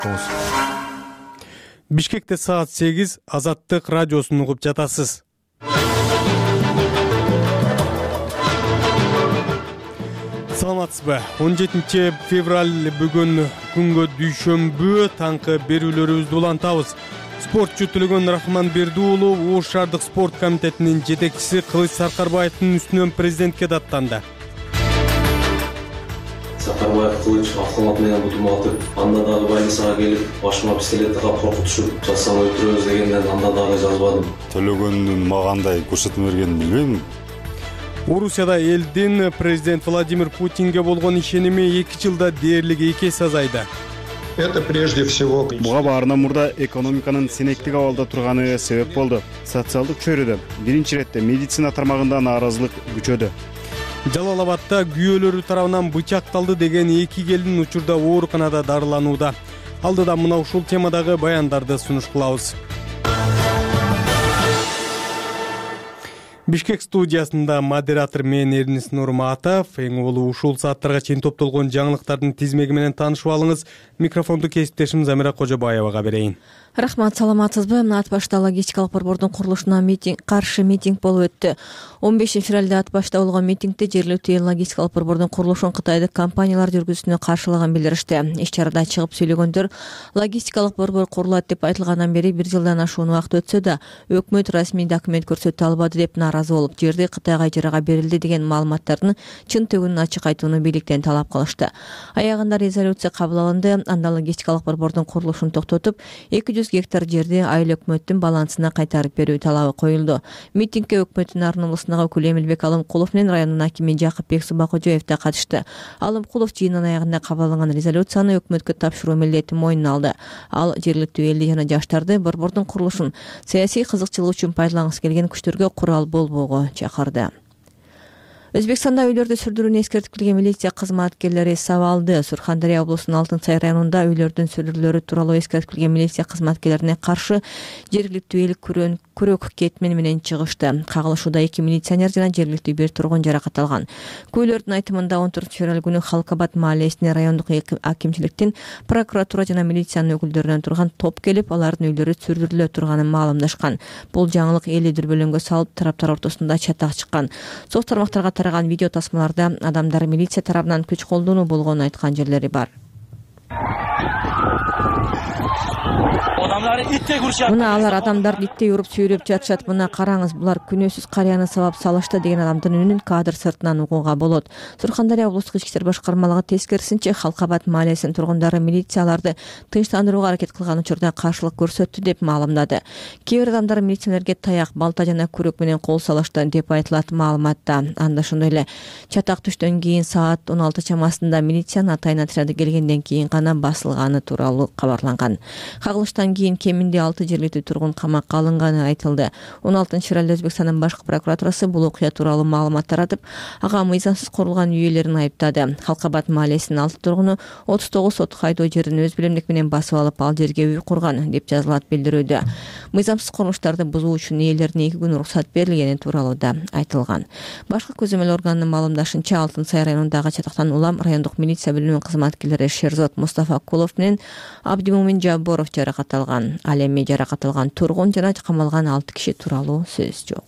Бишкекте саат 8 Азаттык радиосун угуп жатасыз. Саламатсызбы? 17 февраль бүгүн күнгө дүйшөмбү таңкы берүүлөрүбүздү улантабыз. Спортчу Төлөгөн Рахманберди уулу Ош шаардык спорт комитетинин жетекчиси Кылыч Саркарбаевдин үстүнөн президентке даттанды. Саркарбаев Кылыч автомат менен бутуматып, анда дагы больницага келип, башыма пистолетти кап коркутушуп, жазсаң өлтүрөбүз дегенден анда дагы жазбадым. Төлөгөндүн магандай көрсөтмө бергенин билбейм. Орусияда элдин президент Владимир Путинге болгон ишеними 2 жылда дээрлик 2 эсе азайды. Это прежде всего. Буга баарынан мурда экономиканын сенектик абалда турганы себеп болду. Социалдык чөйрөдө биринчи иретте медицина тармагында нааразылык күчөдү. Жалал Абадта күйөөлөрү тарабынан бычакталды деген 2 келин учурда ооруканада дарыланууда. Алдыда мына ушул темадагы баяндарды сунуш кылабыз. Бишкек студиясында модератор мен Эрнис Нурматов. Эң улуу ушул сааттарга чейин топтолгон жаңылыктардын тизмеги менен таанышып алыңыз. Микрофонду кесиптешим Замира Кожобаевага берейин. Рахмат, саламатсызбы? Ат башта логистикалык борбордун курулушуна каршы митинг болуп өттү. 15 февралда ат башта болгон митингде жергиликтүү логистикалык борбордун курулушун Кытайдык компаниялар жүргүзүүсүнө каршылаган билдиришти. Иш-чарада чыгып сүйлөгөндөр логистикалык борбор курулат деп айтылгандан бери 1 жылдан ашуун убакыт өтсө да, өкмөт расмий документ көрсөтө албады деп нааразы болуп, жерди Кытайга ижарага берилди деген маалыматтардын чын төгүнүн ачык айтууну бийликтен талап кылышты. Аягында резолюция кабыл алынды. Анда логистикалык борбордун курулушун токтотуп, 200 гектар жерди айыл өкмөттүн балансына кайтарып берүү талабы коюлду. Митингге өкмөттүн Арын облусундагы өкүлү Эмилбек Алымкулов менен райондун акими Жакыпбек Субакожоев да катышты. Алымкулов жыйындын аягында кабыл алынган резолюцияны өкмөткө тапшыруу милдетин мойнуна алды. Ал жергиликтүү элди жана жаштарды борбордун курулушун саясий кызыкчылык үчүн пайдалангысы келген күчтөргө курал болбоого чакырды. Өзбекстанда үйлөрдү сүрдүрүүнү эскертип келген милиция кызматкерлери эсап алды. Сурхандария облусунун Алтын Сай районунда үйлөрдүн сүрдүрүүлөрү тууралуу эскертип келген милиция кызматкерлерине каршы жергиликтүү эл күрөк кетмен менен чыгышты. Кагылышууда 2 милиционер жана жергиликтүү бир тургун жаракат алган. Күйлөрдүн айтымында 14 февраль күнү Халкабад маалесине райондук акимчиликтин, прокуратура жана милициянын өкүлдөрүнөн турган топ келип, алардын үйлөрү сүрдүрүлө турганын маалымдашкан. Бул жаңылык элди дүрбөлөңгө салып, тараптар ортосунда чатак чыккан. Соц тармактарга тараган видео тасмаларда адамдар милиция тарабынан күч колдонуу болгонун айткан жерлери бар. Мына алар адамдарды иттей уруп сүйрөп жатышат. Мына караңыз, булар күнөөсүз карыяны сабап салышты деген адамдын үнүн кадр сыртынан угууга болот. Сурхандария облустук ички иштер башкармалыгы тескерисинче Халкабад маалесинин тургундары милицияларды тынчтандырууга аракет кылган учурда каршылык көрсөттү деп маалымдады. Кээ бир адамдар милиционерге таяк, балта жана күрөк менен кол салышты деп айтылат маалыматта. Анда ошондой эле чатак түштөн кийин саат 16 чамасында милициянын атайын отряды келгенден кийин гана басылганы тууралуу кабарланган. Кагылыштан кийин кеминде 6 жергиликтүү тургун камакка алынганы айтылды. 16 февралда Өзбекстандын башкы прокуратурасы бул окуя тууралуу маалымат таратып, ага мыйзамсыз курулган үй ээлерин айыптады. Халкабад маалесинин 6 тургуну 39 сотук айдоо жерин өз билимдик менен басып алып, ал жерге үй курган деп жазылат билдирүүдө. Мыйзамсыз курулуштарды бузуу үчүн ээлерине 2 күн уруксат берилгени тууралуу да айтылган. Башкы көзөмөл органынын маалымдашынча, Алтын Сай районундагы чатактан улам райондук милиция бөлүмүнүн кызматкерлери Шерзот Мустафакулов менен Абдимумин Жабборов жаракат алган. Ал эми жаракат алган тургун жана камалган 6 киши тууралуу сөз жок.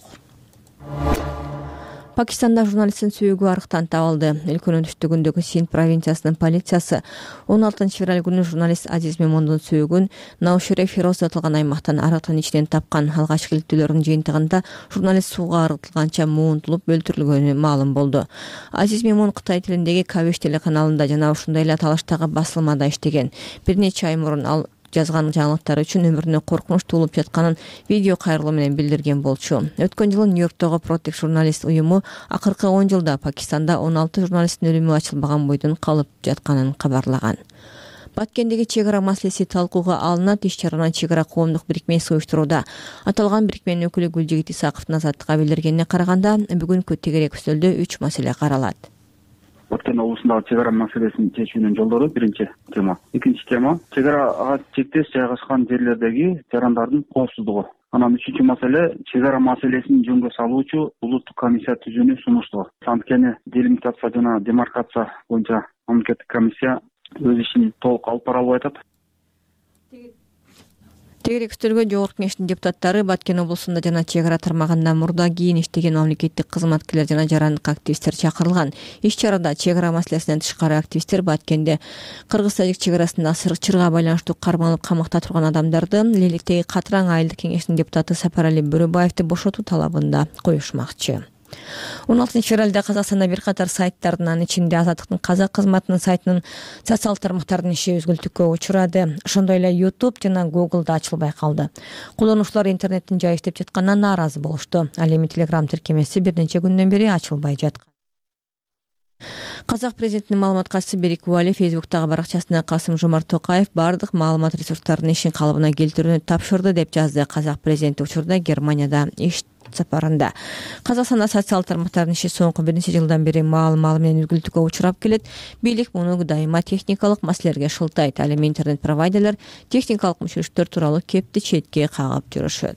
Пакистанда журналисттин сүйөгү арыктан табылды. Өлкөнүн түштүгүндөгү Синд провинциясынын полициясы 16 февраль күнү журналист Азиз Мемондун сүйөгүн Наушере Фироз аталган аймактан арыктын ичинен тапкан. Алгачкы иликтөөлөрдүн жыйынтыгында журналист сууга арытылганча муунтулуп өлтүрүлгөнү маалым болду. Азиз Мемон Кытай тилиндеги Кавеш телеканалында жана ошондой эле аталыштагы басылмада иштеген. Бир нече ай мурун ал жазган жаңылыктары үчүн өмүрүнө коркунуч туулуп жатканын видео кайрылуу менен билдирген болчу. Өткөн жылы Нью-Йорктогу Протек журналист уюму акыркы 10 жылда Пакистанда 16 журналисттин өлүмү ачылбаган бойдон калып жатканын кабарлаган. Баткендеги чек ара маселеси талкууга алынат. Иш-чараны чек ара коомдук бирикмеси уюштурууда. Аталган бирикменин өкүлү Гүлжигит Исаковдун азаттыкка билдиргенине караганда, бүгүнкү тегерек үстөлдө 3 маселе каралат. Баткен облусундагы чек ара маселесин чечүүнүн жолдору биринчи тема. Экинчи тема чек арага чектеш жайгашкан жерлердеги жарандардын коопсуздугу. Анан үчүнчү маселе чек ара маселесин жөнгө салуучу улуттук комиссия түзүүнү сунуштугу. Анткени делимитация жана демаркация боюнча мамлекеттик комиссия өз ишин толук алып бара албай атат. Тегерек үстөлгө Жогорку Кеңештин депутаттары Баткен облусунда жана чек ара тармагында мурда кийин иштеген мамлекеттик кызматкерлер жана жарандык активисттер чакырылган. Иш-чарада чек ара маселесинен тышкары активисттер Баткенде Кыргыз-Тажик чек арасында чырга байланыштуу кармалып камакта турган адамдарды Лелектеги Катраң айылдык кеңештин депутаты Сапарали Бөрөбаевди бошотуу талабында коюшмакчы. 16 февралда Казакстанда бир катар сайттардын, анын ичинде Азаттыктын казак кызматынын сайтынын социалдык тармактардын иши өзгөлтүккө учурады. Ошондой эле YouTube жана Google да ачылбай калды. Колдонуучулар интернеттин жай иштеп жатканына нааразы болушту. Ал эми Telegram тиркемеси бир нече күндөн бери ачылбай жаткан. Казак президентинин маалымат катчысы Берик Уали Facebook'тагы баракчасында Касым-Жомарт Токаев бардык маалымат ресурстарынын ишин калыбына келтирүүнү тапшырды деп жазды. Казак президенти учурда Германияда иш сапарында. Казакстанда социалдык тармактардын иши соңку бир нече жылдан бери маал менен үзгүлтүккө учурап келет. Бийлик муну дайыма техникалык маселелерге шылтайт. Ал эми интернет провайдерлер техникалык мүчөчтөр тууралуу кепти четке кагып жүрүшөт.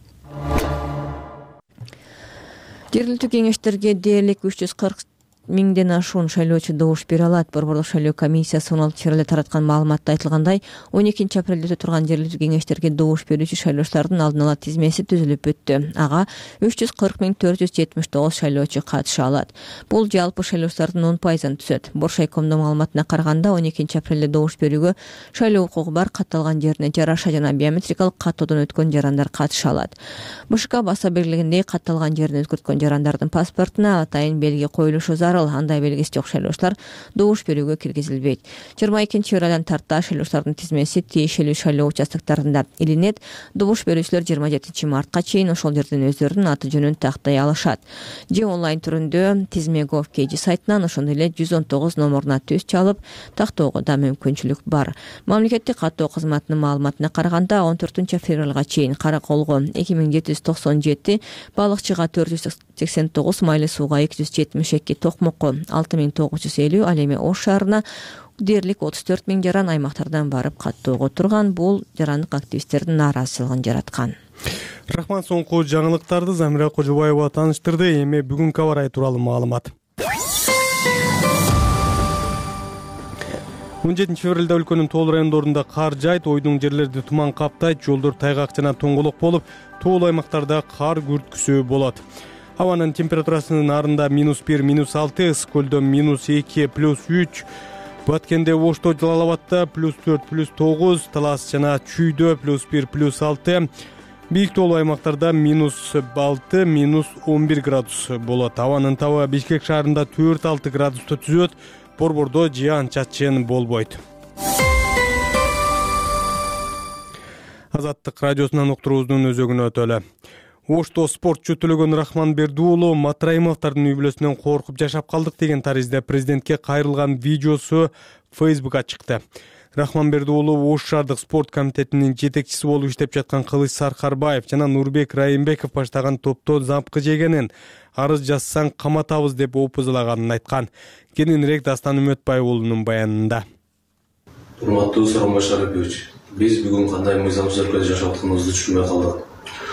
Жергиликтүү кеңештерге дээрлик 340 миңден ашуун шайлоочу добуш бере алат. Борбордук шайлоо комиссиясы 16 февралда тараткан маалыматта айтылгандай, 12 апрелде өтө турган жергиликтүү кеңештерге добуш берүүчү шайлоочулардын алдын ала тизмеси түзүлүп өттү. Ага 340.479 шайлоочу катыша алат. Бул жалпы шайлоочулардын 10%-ын түзөт. Боршайкомдун маалыматына караганда 12 апрелде добуш берүүгө шайлоо укугу бар катталган жерине жараша жана биометрикалык каттоодон өткөн жарандар катыша алат. БШК баса белгилегендей, катталган жерин өзгөрткөн жарандардын паспортуна атайын белги коюлушу зарыл. Андай белгиси жок шайлоочулар добуш берүүгө киргизилбейт. 22 февралдан тарта шайлоочулардын тизмеси тиешелүү шайлоо участоктарында илинет. Добуш берүүчүлөр 27 мартка чейин ошол жерден өздөрүнүн аты жөнүн тактай алышат. Же онлайн түрүндө тизме gov.kg сайтынан, ошондой эле 119 номуруна түз чалып тактоого да мүмкүнчүлүк бар. Мамлекеттик каттоо кызматынын маалыматына караганда 14 февралга чейин Караколго 2797, балыкчыга 489, майлы сууга 272, Токмокко 6950, ал эми Ош шаарына дээрлик 34 миң жаран аймактардан барып каттоого турган. Бул жарандык активисттердин нааразычылыгын жараткан. Рахман, соңку жаңылыктарды Замира Кожобаева тааныштырды. Эми бүгүнкү аба ырайы тууралуу маалымат. 17 февралда өлкөнүн тоол райондорунда кар жайт, ойдуң жерлерди туман каптайт, жолдор тайгак жана тоңголок болуп, тоол аймактарда кар күрткүсү болот. Абанын температурасынын нарында -1, -6, ысык көлдө -2, +3, Баткенде, Ошто, Жалал Абадта +4, +9, Талас жана Чүйдө +1, +6, бийик тоолуу аймактарда -6, -11 градус болот. Абанын табы Бишкек шаарында 4-6 градусты түзөт, Борбордо жаан-чачын болбойт. Азаттык радиосунан уктуруубуздун өзөгүнө өтөлү. Ошто спортчу Төлөгөн Рахманберди уулу Матраимовдордун үй бүлөсүнөн коркуп жашап калдык деген таризде президентке кайрылган видеосу Facebook'ка чыкты. Рахманберди уулу Ош шаардык спорт комитетинин жетекчиси болуп иштеп жаткан Кылыч Саркарбаев жана Нурбек Райымбеков баштаган топто запкы жегенин, арыз жазсаң каматабыз деп опузулаганын айткан. Кененирээк Дастан Үмөтбаев уулунун баянында. Урматтуу Сооронбай Шарипович, биз бүгүн кандай мыйзамсыз өлкөдө жашап атканыбызды түшүнбөй калдык.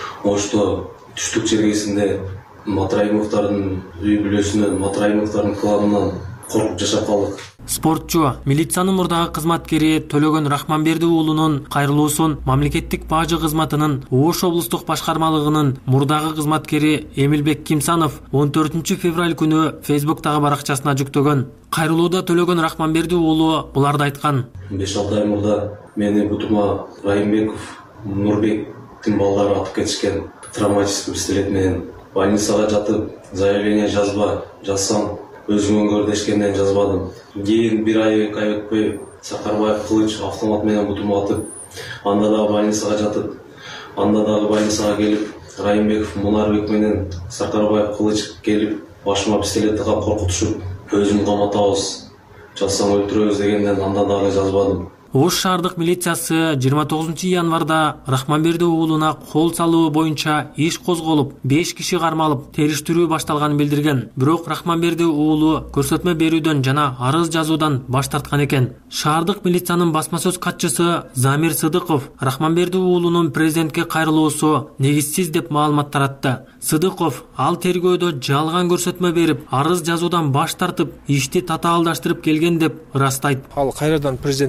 Ошто түштүк жергесинде Матраимовдордун үй бүлөсүнөн, Матраимовдордун клубунан коркуп жашап калдык. Спортчу милициянын мурдагы кызматкери Төлөгөн Рахманберди уулунун кайрылуусун мамлекеттик бажы кызматынын Ош облустук башкармалыгынын мурдагы кызматкери Эмилбек Кимсанов 14 февраль күнү Facebook'тагы баракчасына жүктөгөн. Кайрылууда Төлөгөн Рахманберди уулу буларды айткан. 5-6 ай мурда мени бутума Райымбеков, Нурбектин балдары атып кетишкен. Травматический пистолет менен больницага жатып, заявление жазсам, өзүмөн көр дешкенден жазбадым. Кийин 1 ай 2 ай өтпөй Саркарбаев Кылыч автомат менен бутума атып, анда дагы больницага жатып, анда дагы больницага келип, Райымбеков, Мунарбек менен Саркарбаев Кылыч келип, башыма пистолет тагып коркутушуп, өзүн каматабыз, жазсаң өлтүрөбүз дегенден анда дагы жазбадым. Ош шаардык милициясы 29 январда Рахманберди уулуна кол салуу боюнча иш козголуп, 5 киши кармалып, териштирүү башталганын билдирген. Бирок Рахманберди уулу көрсөтмө берүүдөн жана арыз жазуудан баш тарткан экен. Шаардык милициянын басма сөз катчысы Замир Сыдыков Рахманберди уулунун президентке кайрылуусу негизсиз деп маалымат таратты. Сыдыков ал тергөөдө жалган көрсөтмө берип, арыз жазуудан баш тартып, ишти татаалдаштырып келген деп ырастайт. Ал кайрадан президентке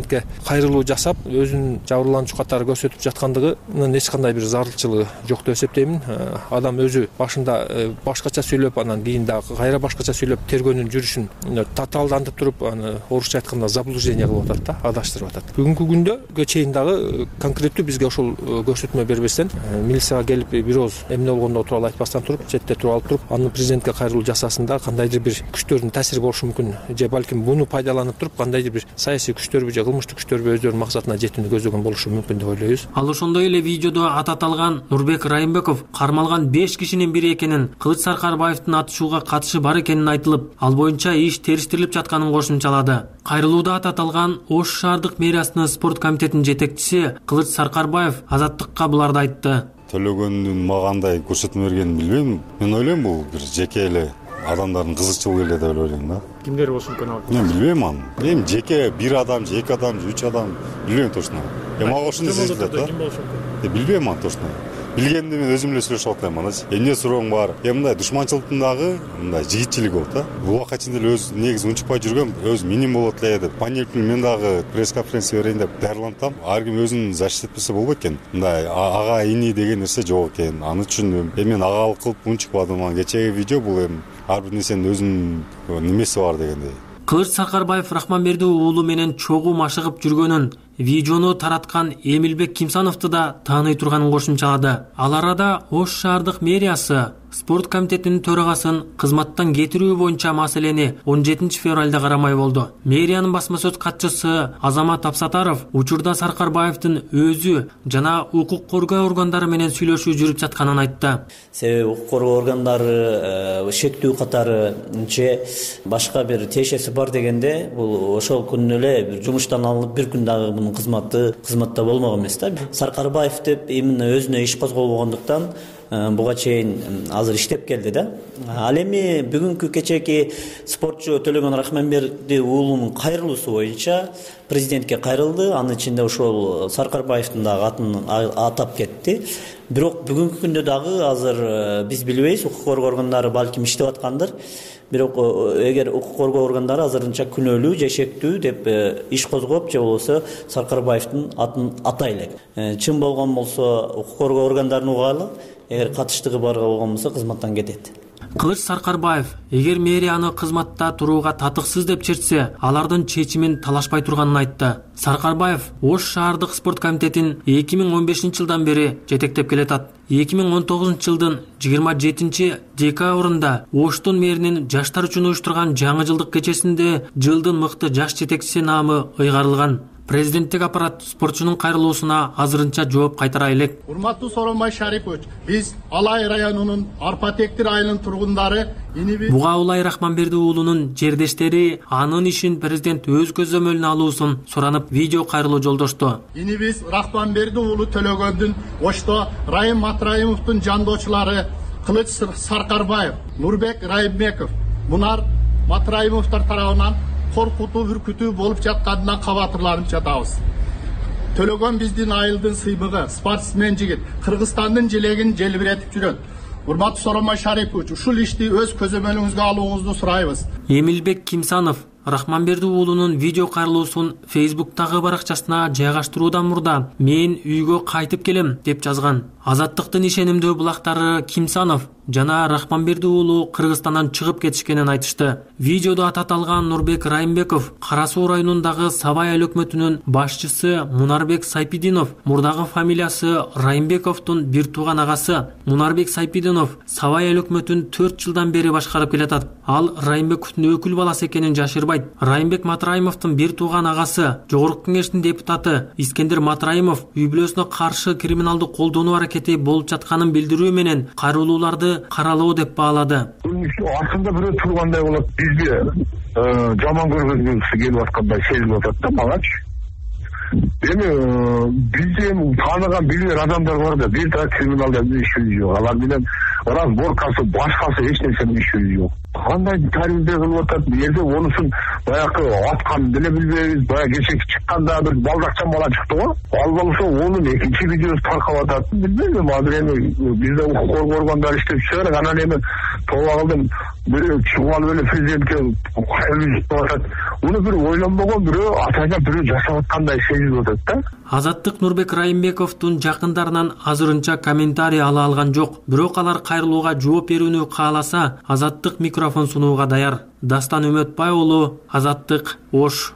кайрылуу жасап өзүнүн жабырлануучу катары көрсөтүп жаткандыгынын эч кандай бир зарылчылыгы жок деп эсептеймин. Адам өзү башында башкача сөйлөп, анан кийин дагы кайра башкача сөйлөп тергөөнүн жүрүшүн татаалдантып туруп, аны орусча айтканда заблуждение кылып атат да, адаштырып атат. Бүгүнкү күндө чейин дагы конкреттүү бизге ошол көрсөтмө бербестен милицияга келип бир ооз эмне болгондо тууралуу айтпастан туруп, четте туруп алып туруп, анын президентке кайрылуу жасасында кандайдыр бир күчтөрдүн таасири болушу мүмкүн, же балким буну пайдаланып туруп кандайдыр бир саясий күчтөрбү же кылмыштык күчтөрбү өздөрүнүн максатына жетүүнү көзгөн болушу мүмкүн деп ойлойбуз. Ал ошондой эле видеодо аты аталган Нурбек Райымбеков кармалган 5 кишинин бири экенин, Кылыч Саркарбаевдин атышууга катышы бар экенин айтылып, ал боюнча иш териштирилип жатканын кошумчалады. Кайрылууда аты аталган Ош шаардык мэриясынын спорт комитетинин жетекчиси Кылыч Саркарбаев Азаттыкка буларды айтты. Төлөгөндүн магандай көрсөтмө бергенин билбейм. Мен ойлойм бул бир жеке эле адамдардын кызыкчылыгы эле деп ойлойм да. Кимдер болушу мүмкүн ал? Мен билбейм аны. Эми жеке бир адам же эки адам же үч адам билбейм точно. Мага ошондой сезилет да. Ким болушу мүмкүн? Билбейм аны точно. Билгенди мен өзүм эле сүйлөшүп атпайм аначы. Эмне сурооң бар? Мындай душманчылыктын дагы мындай жигитчилиги болот да. Бул убакка ичинде эле өз негизи унчукпай жүргөм, өз миним болот эле деп. Понятно, мен дагы пресс-конференция берейин деп даярлантам. Ар ким өзүн защита этпесе болбойт экен. Мындай ага ини деген нерсе жок экен. Аны үчүн мен агалык кылып унчукпадым. Кечеги видео бул эми ар бир нерсенин өзүнүн немеси бар дегендей. Кылыч Саркарбаев Рахманберди уулу менен чогуу машыгып жүргөнүн, видеону тараткан Эмилбек Кимсановду да тааный турганын кошумчалады. Ал арада Ош шаардык мэриясы спорт комитетинин төрагасын кызматтан кетирүү боюнча маселени 17 февралда карамай болду. Мэриянын басма сөз катчысы Азамат Апсатаров учурда Саркарбаевдин өзү жана укук коргоо органдары менен сүйлөшүү жүрүп жатканын айтты. Себеби укук коргоо органдары шектүү катары же башка бир тиешеси бар дегенде, бул ошол күнү эле бир жумуштан алынып бир күн дагы мунун кызматта болмок эмес да. Саркарбаев деп именно өзүнө иш козголбогондуктан буга чейин азыр иштеп келди да. Ал эми бүгүнкү кечеки спортчу Төлөгөн Рахманберди уулунун кайрылуусу боюнча президентке кайрылды. Анын ичинде ошол Саркарбаевдин дагы атын атап кетти. Бирок бүгүнкү күндө дагы азыр биз билбейбиз, укук коргоо органдары балким иштеп аткандыр. Бирок эгер укук коргоо органдары азырынча күнөөлүү же шектүү деп иш козгоп же болбосо Саркарбаевдин атын атай элек. Чын болгон болсо укук коргоо органдарын угалы, эгер катыштыгы бар болгон болсо кызматтан кетет. Кылыч Саркарбаев эгер мэрияны кызматта турууга татыксыз деп чечсе, алардын чечимин талашпай турганын айтты. Саркарбаев Ош шаардык спорт комитетин 2015-жылдан бери жетектеп келатат. 2019-жылдын 27 декабрында Оштун мэринин жаштар үчүн уюштурган жаңы жылдык кечесинде жылдын мыкты жаш жетекчиси наамы ыйгарылган. Президенттик аппарат спортчунун кайрылуусуна азырынча жооп кайтара элек. Урматтуу Сооронбай Шарипович, биз Алай районунун Арпатектир айылынын тургундары Буга Улай Рахманберди уулунун жердештери анын ишин президент өз көзөмөлүнө алуусун суранып видео кайрылуу жолдошту. Инибиз Рахманберди уулу Төлөгөндүн Ошто Райым Матраимовдун жандоочулары Кылыч Саркарбаев, Нурбек Райымбеков, Мунар Матраимовдор тарабынан коркутуу бүркүтүү болуп жатканына кабатырланып жатабыз. Төлөгөн биздин айылдын сыймыгы, спортсмен жигит, Кыргызстандын желегин желбиретип жүрөт. Урматтуу Сооронбай Шарипович, ушул ишти өз көзөмөлүңүзгө алууңузду сурайбыз. Эмилбек Кимсанов Рахманберди уулунун видео кайрылуусун Facebook'тагы баракчасына жайгаштыруудан мурда мен үйгө кайтып келем деп жазган. Азаттыктын ишенимдүү булактары Кимсанов жана Рахманберди уулу Кыргызстандан чыгып кетишкенин айтышты. Видеодо аты аталган Нурбек Райымбеков Кара Суу районундагы Сабай айыл өкмөтүнүн башчысы Мунарбек Сайпидинов, мурдагы фамилиясы Райымбековдун бир тууган агасы. Мунарбек Сайпидинов Сабай айыл өкмөтүн 4 жылдан бери башкарып келатат. Ал Райымбековдун өкүл баласы экенин жашырбайт. Райымбек Матраимовдун бир тууган агасы, Жогорку кеңештин депутаты Искендер Матраимов үй бүлөсүнө каршы криминалдык колдонуу аракети болуп жатканын билдирүү менен кайрылууларды каралоо деп баалады. Артында бирөө тургандай болот. Бизге жаман көргөзгүсү келип аткандай сезилип атат да магачы. Эми бизден тааныган билген адамдар бар да, бир да криминалдын иши жок. Алар менен разборкасы, башкасы эч нерсенин иши жок. Кандай тарихте кылып атат, жерде онусун баягы атканын деле билбейбиз. Баягы кечеки чыкканда бир балдакчан бала чыкты го. Ал болсо онун экинчи видеосу таркап атат. Билбейм, азыр эми бизде укук коргоо органдары иштеп чыгарат. Анан эми тобагылдын бирөө чыгып алып эле президентке кайрылып деп атат. Муну бир ойлонбогон бирөө атайын бирөө жасап аткандай сезилип атат да. Азаттык Нурбек Райымбековдун жакындарынан азырынча комментарий ала алган жок. Бирок алар кайрылууга жооп берүүнү кааласа, Азаттык микрофон сунууга даяр. Дастан Үмөтбай уулу, Азаттык, Ош.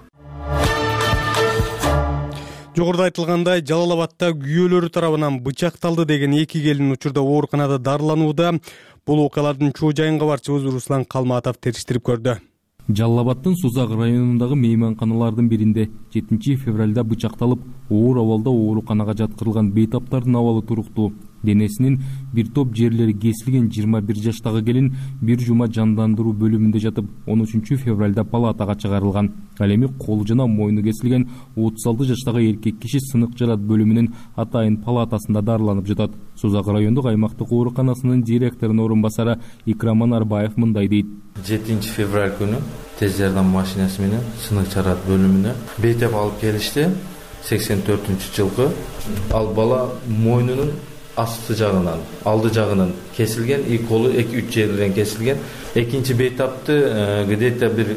Жогоруда айтылгандай, Жалал Абадта күйөөлөрү тарабынан бычакталды деген 2 келин учурда ооруканада дарыланууда. Бул окуялардын чоо жайын кабарчыбыз Руслан Калматов териштирип көрдү. Жалал Абадтын Сузак районундагы мейманканалардын биринде 7 февралда бычакталып, оор абалда ооруканага жаткырылган бейтаптардын абалы туруктуу. Денесинин бир топ жерлери кесилген 21 жаштагы келин бир жума жандандыруу бөлүмүндө жатып, 13 февралда палатага чыгарылган. Ал эми колу жана мойну кесилген 36 жаштагы эркек киши сынык жарат бөлүмүнүн атайын палатасында дарыланып жатат. Сузак райондук аймактык ооруканасынын директорунун орун басары Икраман Арбаев мындай дейт. 7 февраль күнү тез жардам машинасы менен сынык жарат бөлүмүнө бейтап алып келишти. 84-жылкы. Ал бала мойнунун асты жагынан, алды жагынан кесилген, колу 2-3 жерлерден кесилген. Экинчи бейтапты где-то бир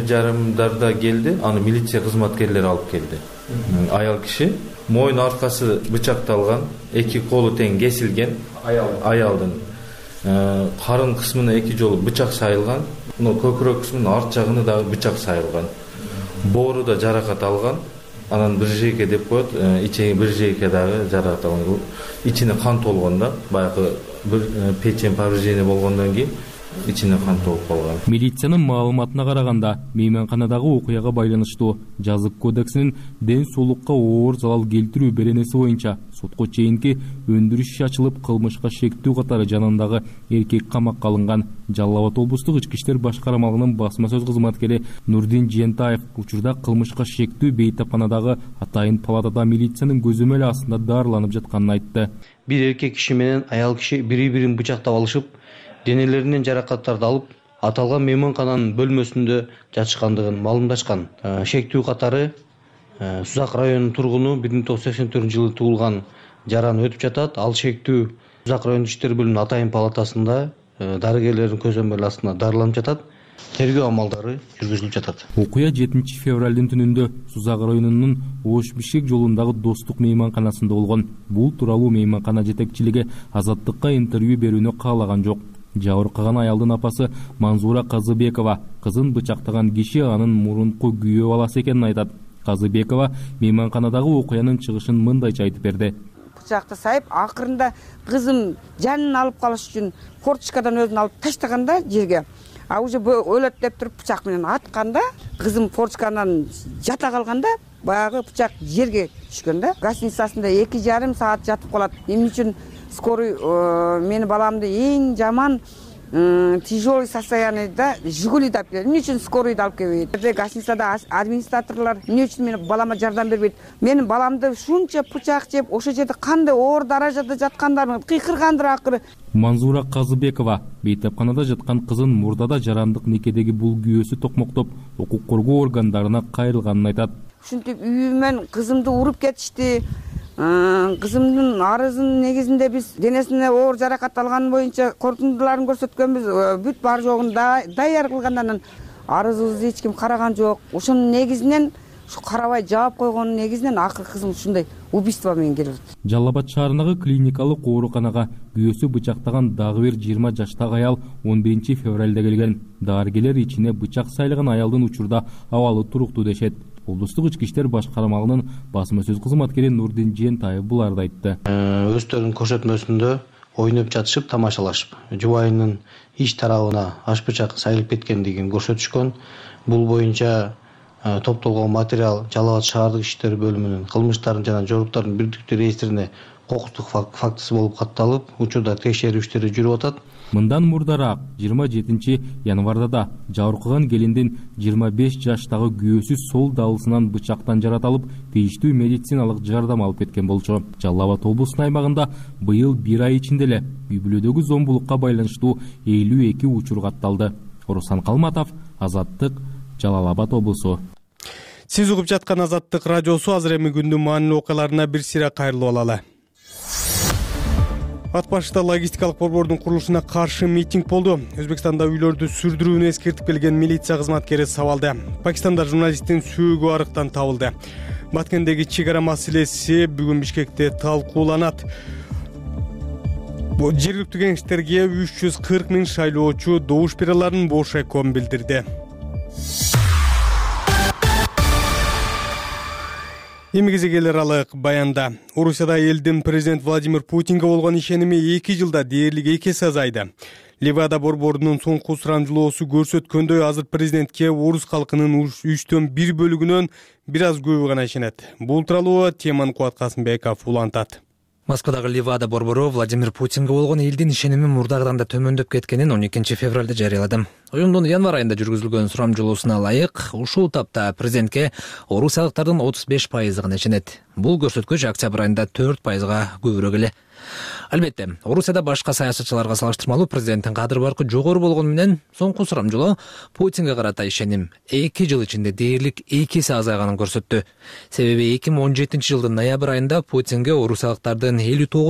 11:30 келди. Аны милиция кызматкерлери алып келди. Аял киши мойын аркасы бычакталган, 2 колу тең кесилген. Аялдын карын кысмына 2 жолу бычак сайылган. Мына көкүрөк кысмынын арт жагына дагы бычак сайылган. Боору да жаракат алган. Анан бир жейке деп коет, ичеги бир жейке дагы жаракат алган. Ичине кан толгон да, баягы бир печень повреждение болгондон кийин ичине кан толуп калган. Милициянын маалыматына караганда, мейманканадагы окуяга байланыштуу жазык кодексинин ден соолукка оор залал келтирүү беренеси боюнча сотко чейинки өндүрүш иши ачылып, кылмышка шектүү катары жанындагы эркек камакка алынган. Жалал Абад облустук ички иштер башкармалыгынын басма сөз кызматкери Нурдин Жиентаев учурда кылмышка шектүү бейтапканадагы атайын палатада милициянын көзөмөл астында дарыланып жатканын айтты. Бир эркек киши менен аял киши бири-бирин бычактап алышып, денелеринен жаракаттарды алып, аталган мейманкананын бөлмөсүндө жатышкандыгын маалымдашкан. Шектүү катары Сузак районунун тургуну 1984-жылы туулган жараны өтүп жатат. Ал шектүү Сузак райондук иштер бөлүмүнүн атайын палатасында дарыгерлердин көзөмөл астында дарыланып жатат. Тергөө амалдары жүргүзүлүп жатат. Окуя 7 февралдын түнүндө Сузак районунун Ош-Бишкек жолундагы Достук мейманканасында болгон. Бул тууралуу мейманкана жетекчилиги Азаттыкка интервью берүүнү каалаган жок. Жабыркаган аялдын апасы Манзура Казыбекова кызын бычактаган киши анын мурунку күйөө баласы экенин айтат. Казыбекова мейманканадагы окуянын чыгышын мындайча айтып берди. Бычакты сайып, акырында кызым жанын алып калыш үчүн форточкадан өзүн алып таштаганда жерге, а уже өлөт деп туруп бычак менен атканда, кызым форточкадан жата калганда, баягы бычак жерге түшкөн да. Гостиницасында 2,5 саат жатып калат. Эмне үчүн скорый мени баламды эң жаман тяжелый состояниеда Жигулида алып келет. Эмне үчүн скорыйды алып келбейт? Гостиницада администраторлор эмне үчүн менин балама жардам бербейт? Менин баламды шунча бычак жеп, ошол жерде кандай оор даражада жаткандарын кыйкыргандыр акыры. Манзура Казыбекова бейтапканада жаткан кызын мурдада жарандык некедеги бул күйөөсү токмоктоп, укук коргоо органдарына кайрылганын айтат. Ушинтип үйүмөн кызымды уруп кетишти. Кызымдын арызынын негизинде биз денесине оор жаракат алган боюнча корутундуларын көрсөткөнбүз. Бүт бар жогун даяр кылгандан арызыбызды эч ким караган жок. Ошонун негизинен ушу карабай жаап койгонун негизинен акыры кызым ушундай убийство менен келип атат. Жалал Абад шаарындагы клиникалык ооруканага күйөөсү бычактаган дагы бир 20 жаштагы аял 11 февралда келген. Дарыгерлер ичине бычак сайлаган аялдын учурда абалы туруктуу дешет. Облустук ички иштер башкармалыгынын басма сөз кызматкери Нурдин Жиентаев буларды айтты. Өздөрүнүн көрсөтмөсүндө ойноп жатышып, тамашалашып, жубайынын ич тарабына аш бычак сайылып кеткендигин көрсөтүшкөн. Бул боюнча топтолгон материал Жалал Абад шаардык иштер бөлүмүнүн кылмыштардын жана жоруктардын бирдиктүү реестрине кокустук фактысы болуп катталып, учурда текшерүү иштери жүрүп атат. Мындан мурдараак 27 январда да жабыркаган келиндин 25 жаштагы күйөөсү сол далысынан бычактан жаратылып, тийиштүү медициналык жардам алып кеткен болчу. Жалал Абад облусунун аймагында быйыл 1 ай ичинде эле үй бүлөдөгү зомбулукка байланыштуу 52 учур катталды. Руслан Калматов, Азаттык, Жалал Абад облусу. Сиз угуп жаткан Азаттык радиосу. Азыр эми күндүн маанилүү окуяларына бир сыйра кайрылып алалы. Ат башта логистикалык борбордун курулушуна каршы митинг болду. Өзбекстанда үйлөрдү сүрдүрүүнү эскертип келген милиция кызматкери сабалды. Пакистанда журналисттин сөөгү арыктан табылды. Баткендеги чек ара маселеси бүгүн Бишкекте талкууланат. Жергиликтүү кеңештерге 340 миң шайлоочу добуш бере аларын бош экенин билдирди. Эми кезегелер алык баянда. Орусияда элдин президент Владимир Путинге болгон ишеними 2 жылда дээрлик 2 эсе азайды. Левада борборунун соңку сурамжылоосу көрсөткөндөй азыр президентке орус калкынын 3/1 бөлүгүнөн бир аз көбү гана ишенет. Бул тууралуу теманы Кубат Касымбеков улантат. Москвадагы Левада борбору Владимир Путинге болгон элдин ишеними мурдагыдан да төмөндөп кеткенин 12 февралда жарыялады. Оюндун январ айында жүргүзүлгөн сурамжылоосуна ылайык, ушул тапта президентке орусиялыктардын 35% гана ишенет. Бул көрсөткүч октябрь айында 4%га көбүрөөк эле. Албетте, Орусияда башка саясатчыларга салыштырмалуу президенттин кадыр баркы жогору болгону менен соңку сурамжылоо Путинге карата ишеним 2 жыл ичинде дээрлик 2 эсе азайганын көрсөттү. Себеби 2017 жылдын ноябрь айында Путинге орусиялыктардын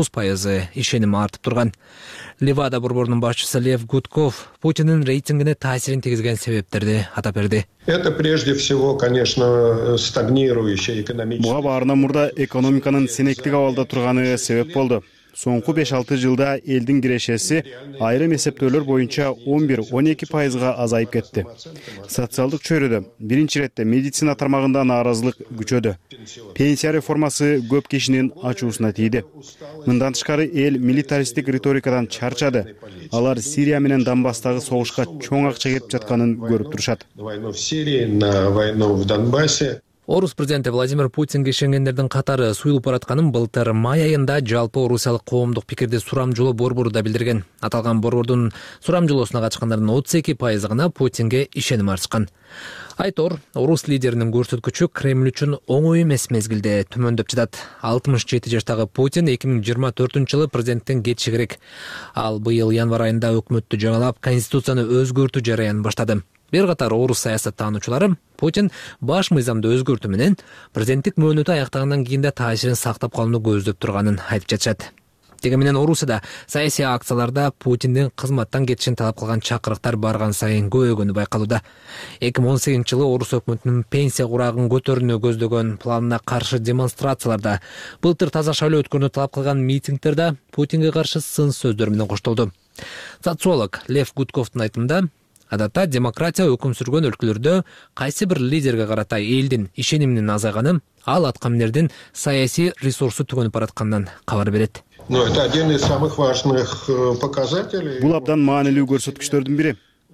59% ишеними артып турган. Левада борборунун башчысы Лев Гудков Путиндин рейтингине таасирин тийгизген себептерди атап берди. Это прежде всего, конечно, стагнирующая экономическая. Буга баарынан мурда экономиканын сенектик абалда турганы себеп болду. Соңку 5-6 жылда элдин кирешеси айрым эсептөөлөр боюнча 11-12%га азайып кетти. Социалдык чөйрөдө биринчи иретте медицина тармагында нааразылык күчөдү. Пенсия реформасы көп кишинин ачуусуна тийди. Мындан тышкары эл милитаристик риторикадан чарчады. Алар Сирия менен Донбасстагы согушка чоң акча кетип жатканын көрүп турушат. Войну в Сирии, на войну в Донбассе. Орус президенти Владимир Путинге ишенгендердин катары суюлуп баратканын былтыр май айында жалпы орусиялык коомдук пикирди сурамжылоо борбору да билдирген. Аталган борбордун сурамжылоосуна катышкандардын 32% гана Путинге ишеним артышкан. Айтор, орус лидеринин көрсөткүчү Кремль үчүн оңой эмес мезгилде төмөндөп жатат. 67 жаштагы Путин 2024-жылы президенттен кетиши керек. Ал быйыл январ айында өкмөттү жаңалап, конституцияны өзгөртүү жараянын баштады. Бир катар орус саясаттануучулары Путин баш мыйзамды өзгөртүү менен президенттик мөөнөтү аяктагандан кийин да таасирин сактап калууну көздөп турганын айтып жатышат. Теги менен Орусияда саясий акцияларда Путиндин кызматтан кетишин талап кылган чакырыктар барган сайын көбөйгөнү байкалууда. 2018-жылы Орус өкмөтүнүн пенсия курагын көтөрүүнү көздөгөн планына каршы демонстрацияларда, былтыр таза шайлоо өткөрүүнү талап кылган митингдерде Путинге каршы сын сөздөр менен коштолду. Социолог Лев Гудковдун айтымында, адатта демократия өкүм сүргөн өлкөлөрдө кайсы бир лидерге карата элдин ишениминин азайганы ал аткаминердин саясий ресурсу түгөнүп баратканынан кабар берет. Но это один из самых важных показателей. Бул абдан маанилүү көрсөткүчтөрдүн бири.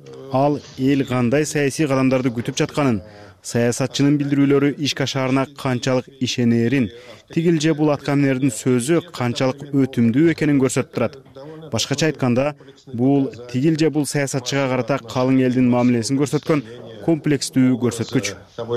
Ал эл кандай саясий кадамдарды күтүп жатканын, саясатчынын билдирүүлөрү ишке ашаарына канчалык ишенерин, тигилже бул аткаминердин сөзү канчалык өтүмдүү экенин көрсөтүп турат. Башкача айтканда, бул тигилже бул саясатчыга карата калың элдин мамилесин көрсөткөн комплекстүү көрсөткүч.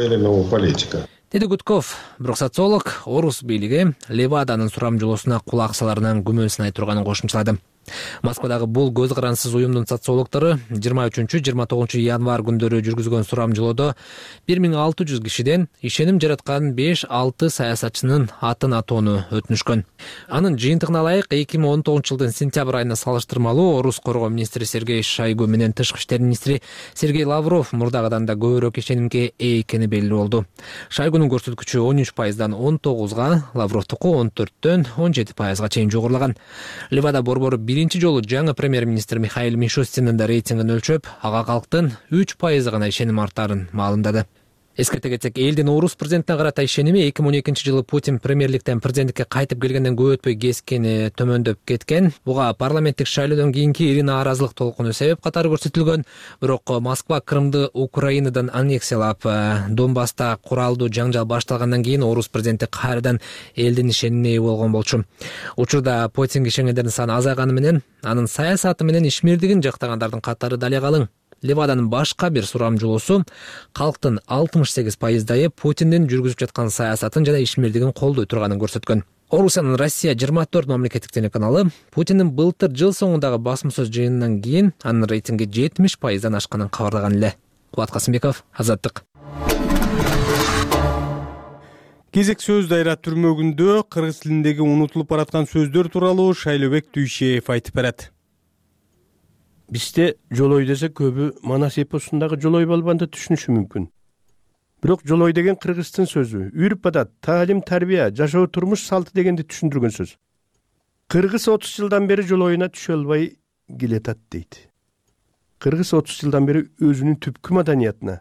Деди Гудков, бирок социолог орус бийлиги Леваданын сурамжылоосуна кулак саларынан күмөнсүн айтырганын кошумчалады. Москвадагы бул көз карансыз уюмдун социологдору 23-29 январ күндөрү жүргүзгөн сурамжылоодо 1600 кишиден ишеним жараткан 5-6 саясатчынын атын атоону өтүнүшкөн. Анын жыйынтыгына ылайык 2019 жылдын сентябрь айына салыштырмалуу Орус коргоо министри Сергей Шойгу менен тышкы иштер министри Сергей Лавров мурдагыдан да көбүрөөк ишенимге ээ экени белгилүү болду. Шойгунун көрсөткүчү 13%дан 19-га, Лавровдуку 14-төн 17%га чейин жогорулаган. Левада борбору биринчи жолу жаңы премьер-министр Михаил Мишустиндин да рейтингин өлчөп, ага калктын 3% гана ишеним артарын маалымдады. Эскерте кетсек, элдин орус президентине карата ишеними 2012 жылы Путин премьерликтен президенттикке кайтып келгенден көп өтпөй кескени төмөндөп кеткен. Буга парламенттик шайлоодон кийинки ири нааразылык толкуну себеп катары көрсөтүлгөн. Бирок Москва Крымды Украинадан аннексиялап, Донбасста куралдуу жаңжал башталгандан кийин орус президенти кайрадан элдин ишенимине ээ болгон болчу. Учурда Путинге ишенгендердин саны азайганы менен, анын саясаты менен ишмердигин жактагандардын катары дале калың. Леваданын башка бир сурамжылоосу калктын 68%-дайы Путиндин жүргүзүп жаткан саясатын жана ишмердигин колдой турганын көрсөткөн. Орусиянын Россия 24 мамлекеттик телеканалы Путиндин былтыр жыл соңундагы басма сөз жыйынынан кийин анын рейтинги 70%дан ашканын кабарлаган эле. Кубат Касымбеков, Азаттык. Кезек сөз дайра түрмөгүндө кыргыз тилиндеги унутулуп бараткан сөздөр тууралуу Шайлообек Дүйшеев айтып берет. Бизде жолой десе көбү Манас эпосундагы жолой балбанды түшүнүшү мүмкүн. Бирок жолой деген кыргыздын сөзү, үрп адат, таалим, тарбия, жашоо турмуш салты дегенди түшүндүргөн сөз. Кыргыз 30 жылдан бери жолоюна түшө албай келатат дейт. Кыргыз 30 жылдан бери өзүнүн түпкү маданиятына,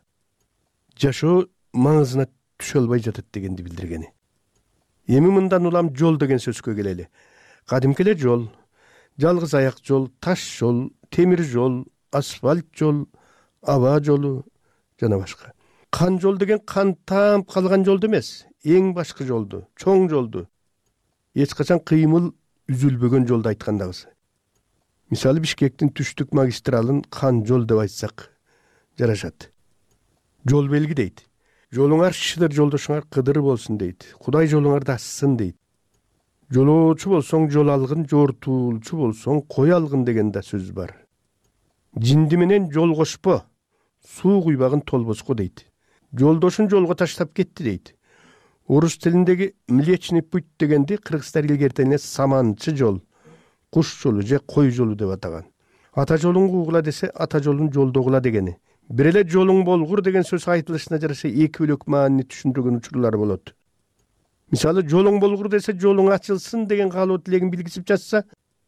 жашоо маңызына түшө албай жатат дегенди билдиргени. Эми мындан улам жол деген сөзгө келели. Кадимки эле жол, жалгыз аяк жол, таш жол, темир жол, асфальт жол, аба жолу жана башка. Кан жол деген кан таап калган жолду эмес, эң башкы жолду, чоң жолду. Эч качан кыймыл үзүлбөгөн жолду айткандагысы. Мисалы Бишкектин түштүк магистралын кан жол деп айтсак жарашат. Жол белги дейт. Жолуңар шыдыр, жолдошуңар кыдыр болсун дейт. Кудай жолуңарды ачсын дейт. Жолоочу болсоң жол алгын, жортуулчу болсоң кой алгын деген да сөз бар. Жинди менен жол кошпо, суу куйбагын толбоско дейт. Жолдошун жолго таштап кетти дейт. Орус тилиндеги Млечный путь дегенди кыргыздар илгертене саманчы жол, куш жолу же кой жолу деп атаган. Ата жолун куугула десе, ата жолун жолдогула дегени. Бир эле жолуң болгур деген сөз айтылышына жараша эки бөлөк маанини түшүндүргөн учурлар болот. Мисалы жолуң болгур десе, жолуң ачылсын деген каалоо тилегин билгизип жатса,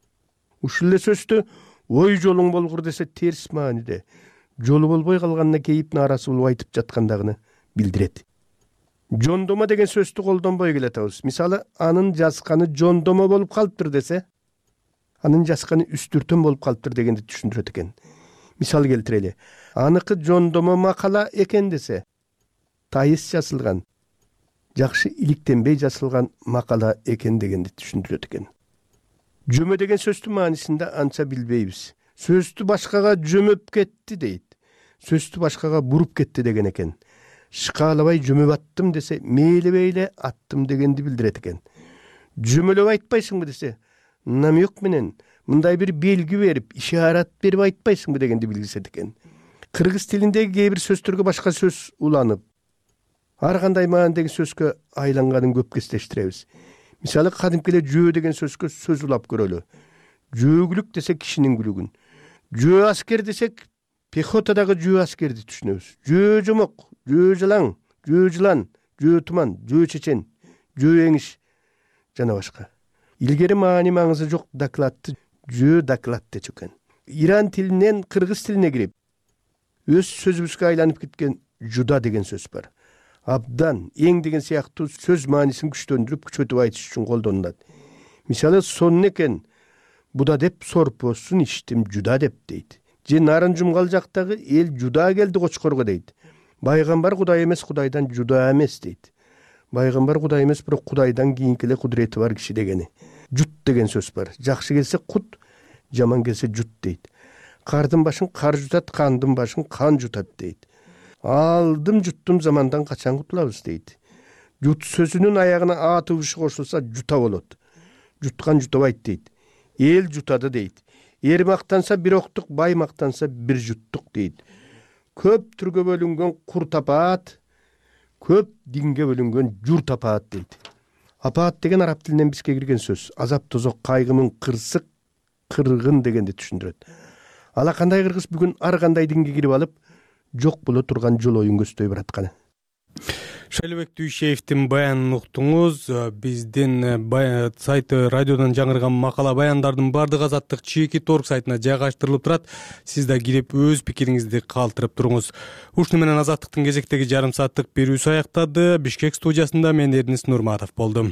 ушул эле сөздү ой жолуң болгур десе терс мааниде, жолу болбой калганына кейип нааразы болуп айтып жаткандыгын билдирет. Жондомо деген сөздү колдонбой келатабыз. Мисалы анын жазканы жондомо болуп калыптыр десе, анын жазканы үстүртөн болуп калыптыр дегенди түшүндүрөт экен. Мисал келтирели. Аныкы жондомо макала экен десе, тайыз жазылган, жакшы иликтенбей жазылган макала экен дегенди түшүндүрөт экен. Жөмө деген сөздүн маанисинде анча билбейбиз. Сөздү башкага жөмөп кетти дейт. Сөздү башкага буруп кетти деген экен. Шкалабай жөмөп аттым десе, мейлебейле аттым дегенди билдирет экен. Жөмөлөп айтпайсыңбы десе, намек менен мындай бир белги берип, ишарат берип айтпайсыңбы дегенди билгизет экен. Кыргыз тилиндеги кээ бир сөздөргө башка сөз уланып, ар кандай маанидеги сөзгө айланганын көп кездештиребиз. Мисалы кадимки эле жөө деген сөзгө сөз улап көрөлү. Жөөгүлүк десек кишинин күлүгүн. Жөө аскер десек пехотадагы жөө аскерди түшүнөбүз. Жөө жомок, жөө жалаң, жөө жылан, жөө туман, жөө чечен, жөө эңиш жана башка. Илгери маани маңызы жок докладты жөө доклад деп экен. Иран тилинен кыргыз тилине кирип, өз сөзүбүзгө айланып кеткен жуда деген сөз бар. Абдан, эң деген сыяктуу сөз маанисин күчтөндүрүп, күчөтүп айтыш үчүн колдонулат. Мисалы сонун экен, буда деп сорпосун иштим жуда деп дейт. Же нарын жумгал жактагы эл жуда келди кочкорго дейт. Пайгамбар Кудай эмес, Кудайдан жуда эмес дейт. Пайгамбар Кудай эмес, бирок Кудайдан кийинки эле кудурети бар киши дегени. Жут деген сөз бар. Жакшы келсе кут, жаман келсе жут дейт. Кардын башын кар жутат, кандын башын кан жутат дейт. Алдым жуттум замандан качан кутулабыз дейт. Жут сөзүнүн аягына а тыбышы кошулса жута болот. Жуткан жутабайт дейт. Эл жутады дейт. Эр мактанса бир октук, бай мактанса бир жуттук дейт. Көп түргө бөлүнгөн кур тапаат, көп динге бөлүнгөн жур тапаат дейт. Апаат деген араб тилинен бизге кирген сөз. Азап тозок, кайгымын кырсык, кыргын дегенди түшүндүрөт. Ала кандай кыргыз бүгүн ар кандай динге кирип алып, жок боло турган жолоюн көздөй баратканы. Шайлообек Дүйшеевдин баянын уктуңуз. Биздин сайты радиодон жаңырган макала баяндардын бардыгы Азаттык /Торг сайтына жайгаштырылып турат. Сиз да кирип өз пикириңизди калтырып туруңуз. Ушуну менен Азаттыктын кезектеги жарым сааттык берүүсү аяктады. Бишкек студиясында мен Эрнис Нурматов болдум.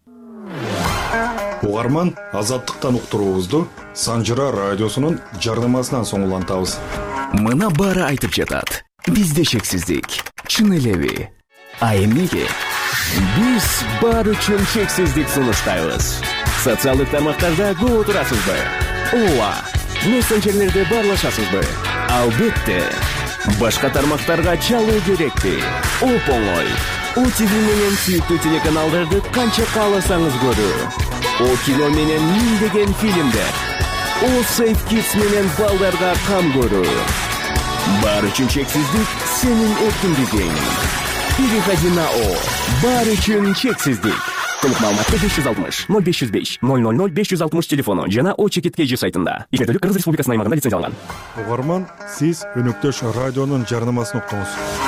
Угарман, Азаттыктан уктуруубузду Санжыра радиосунун жарнамасынан соң улантабыз. Мына баары айтып жатат. Бизде шексиздик. Чын элеби? А эмнеге? Биз баары үчүн чексиздик сунуштайбыз. Социалдык тармактарда көп отурасызбы? Ооба. Мессенджерлерде баарлашасызбы? Албетте. Башка тармактарга чалуу керекпи? Оп-оңой. ОТВ менен сүйүктүү телеканалдарды канча кааласаңыз көрүү. О кино менен миңдеген фильмдер. О Сейф Kids менен балдарга кам көрүү. Баары үчүн чексиздик сенин эркиндигиң. переходи на О. Бар үчүн чексиздик. Толук маалыматты 560 0505 000 560 телефону жана ОЧКТКЖ сайтында. Ишмердүүлүк Кыргыз Республикасынын аймагында лицензияланган. Угарман, сиз өнөктөш радионун жарнамасын уктуңуз.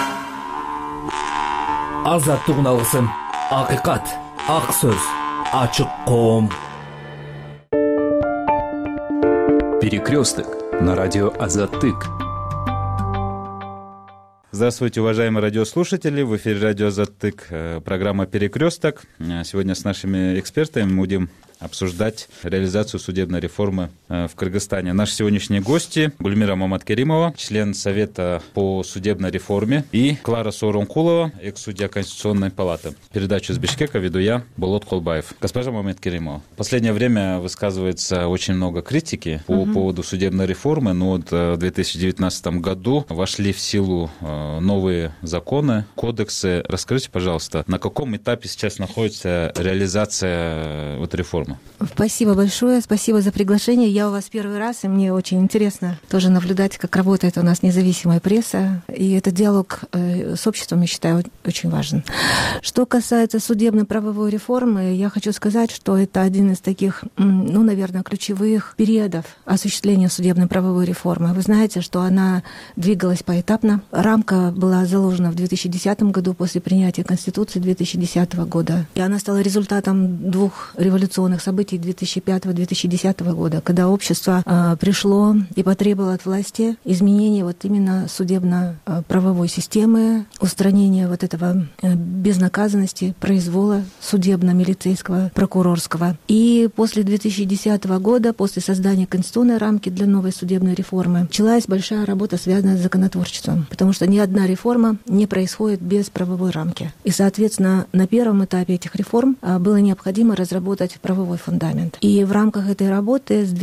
Азаттык алгысын, акыйкат, ак сөз, ачык коом. Перекресток на радио Азаттык. Здравствуйте, уважаемые радиослушатели. В эфире радио Азаттык, программа «Перекресток». Сегодня с нашими экспертами мы будем обсуждать реализацию судебной реформы в Кыргызстане. Наши сегодняшние гости — Гульмира Маматкеримова, член Совета по судебной реформе, и Клара Сооронкулова, экс-судья Конституционной палаты. Передачу из Бишкека веду я, Болот Колбаев. Госпожа Маматкеримова, в последнее время высказывается очень много критики по поводу судебной реформы, но вот в 2019 году вошли в силу новые законы, кодексы. Расскажите, пожалуйста, на каком этапе сейчас находится реализация реформы? Спасибо большое, спасибо за приглашение. Я у вас первый раз, и мне очень интересно тоже наблюдать, как работает у нас независимая пресса. И этот диалог с обществом, я считаю, очень важен. Что касается судебно-правовой реформы, я хочу сказать, что это один из таких, наверное, ключевых периодов осуществления судебно-правовой реформы. Вы знаете, что она двигалась поэтапно. Рамка была заложена в 2010 году после принятия Конституции 2010 года. И она стала результатом двух революционных событий 2005-2010 года, когда общество пришло и потребовало от власти изменения именно судебно-правовой системы, устранения этого безнаказанности, произвола судебно-милицейского, прокурорского. И после 2010 года, после создания конституционной рамки для новой судебной реформы, началась большая работа, связанная с законотворчеством, потому что ни одна реформа не происходит без правовой рамки. И, соответственно, на первом этапе этих реформ было необходимо разработать правовой фундамент. И в рамках этой работы с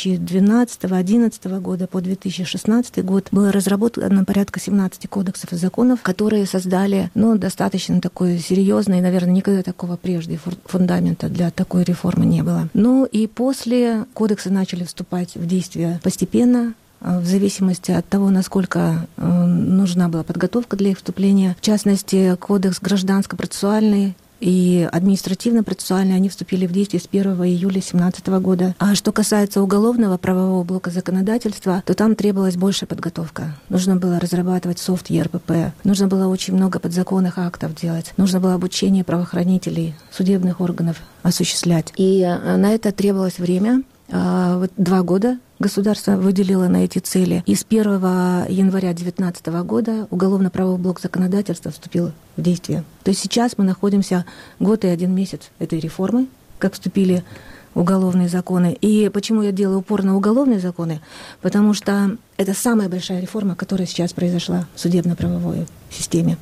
2012-2011 года по 2016 год было разработано порядка 17 кодексов и законов, которые создали достаточно такой серьезный, наверное, никогда такого прежде фундамента для такой реформы не было. И после кодексы начали вступать в действие постепенно, в зависимости от того, насколько нужна была подготовка для их вступления. В частности, кодекс гражданско-процессуальный и административно-процессуальные, они вступили в действие с 1 июля 2017 года. А что касается уголовного правового блока законодательства, то там требовалась большая подготовка. Нужно было разрабатывать софт ЕРПП, нужно было очень много подзаконных актов делать, нужно было обучение правоохранителей, судебных органов осуществлять. И на это требовалось время. 2 года государство выделило на эти цели. И с 1 января 2019 года уголовно-правовой блок законодательства вступил в действие. То есть сейчас мы находимся год и 1 месяц этой реформы, как вступили уголовные законы. И почему я делаю упор на уголовные законы? Потому что это самая большая реформа, которая сейчас произошла в судебно-правовой системе.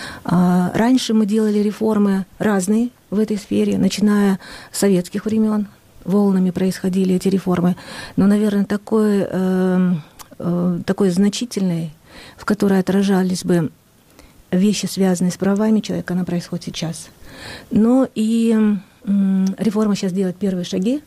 Раньше мы делали реформы разные в этой сфере, начиная с советских времен. Волнами происходили эти реформы, но, наверное, такой значительной, в которой отражались бы вещи, связанные с правами человека, она происходит сейчас. Но и реформа сейчас делает первые шаги.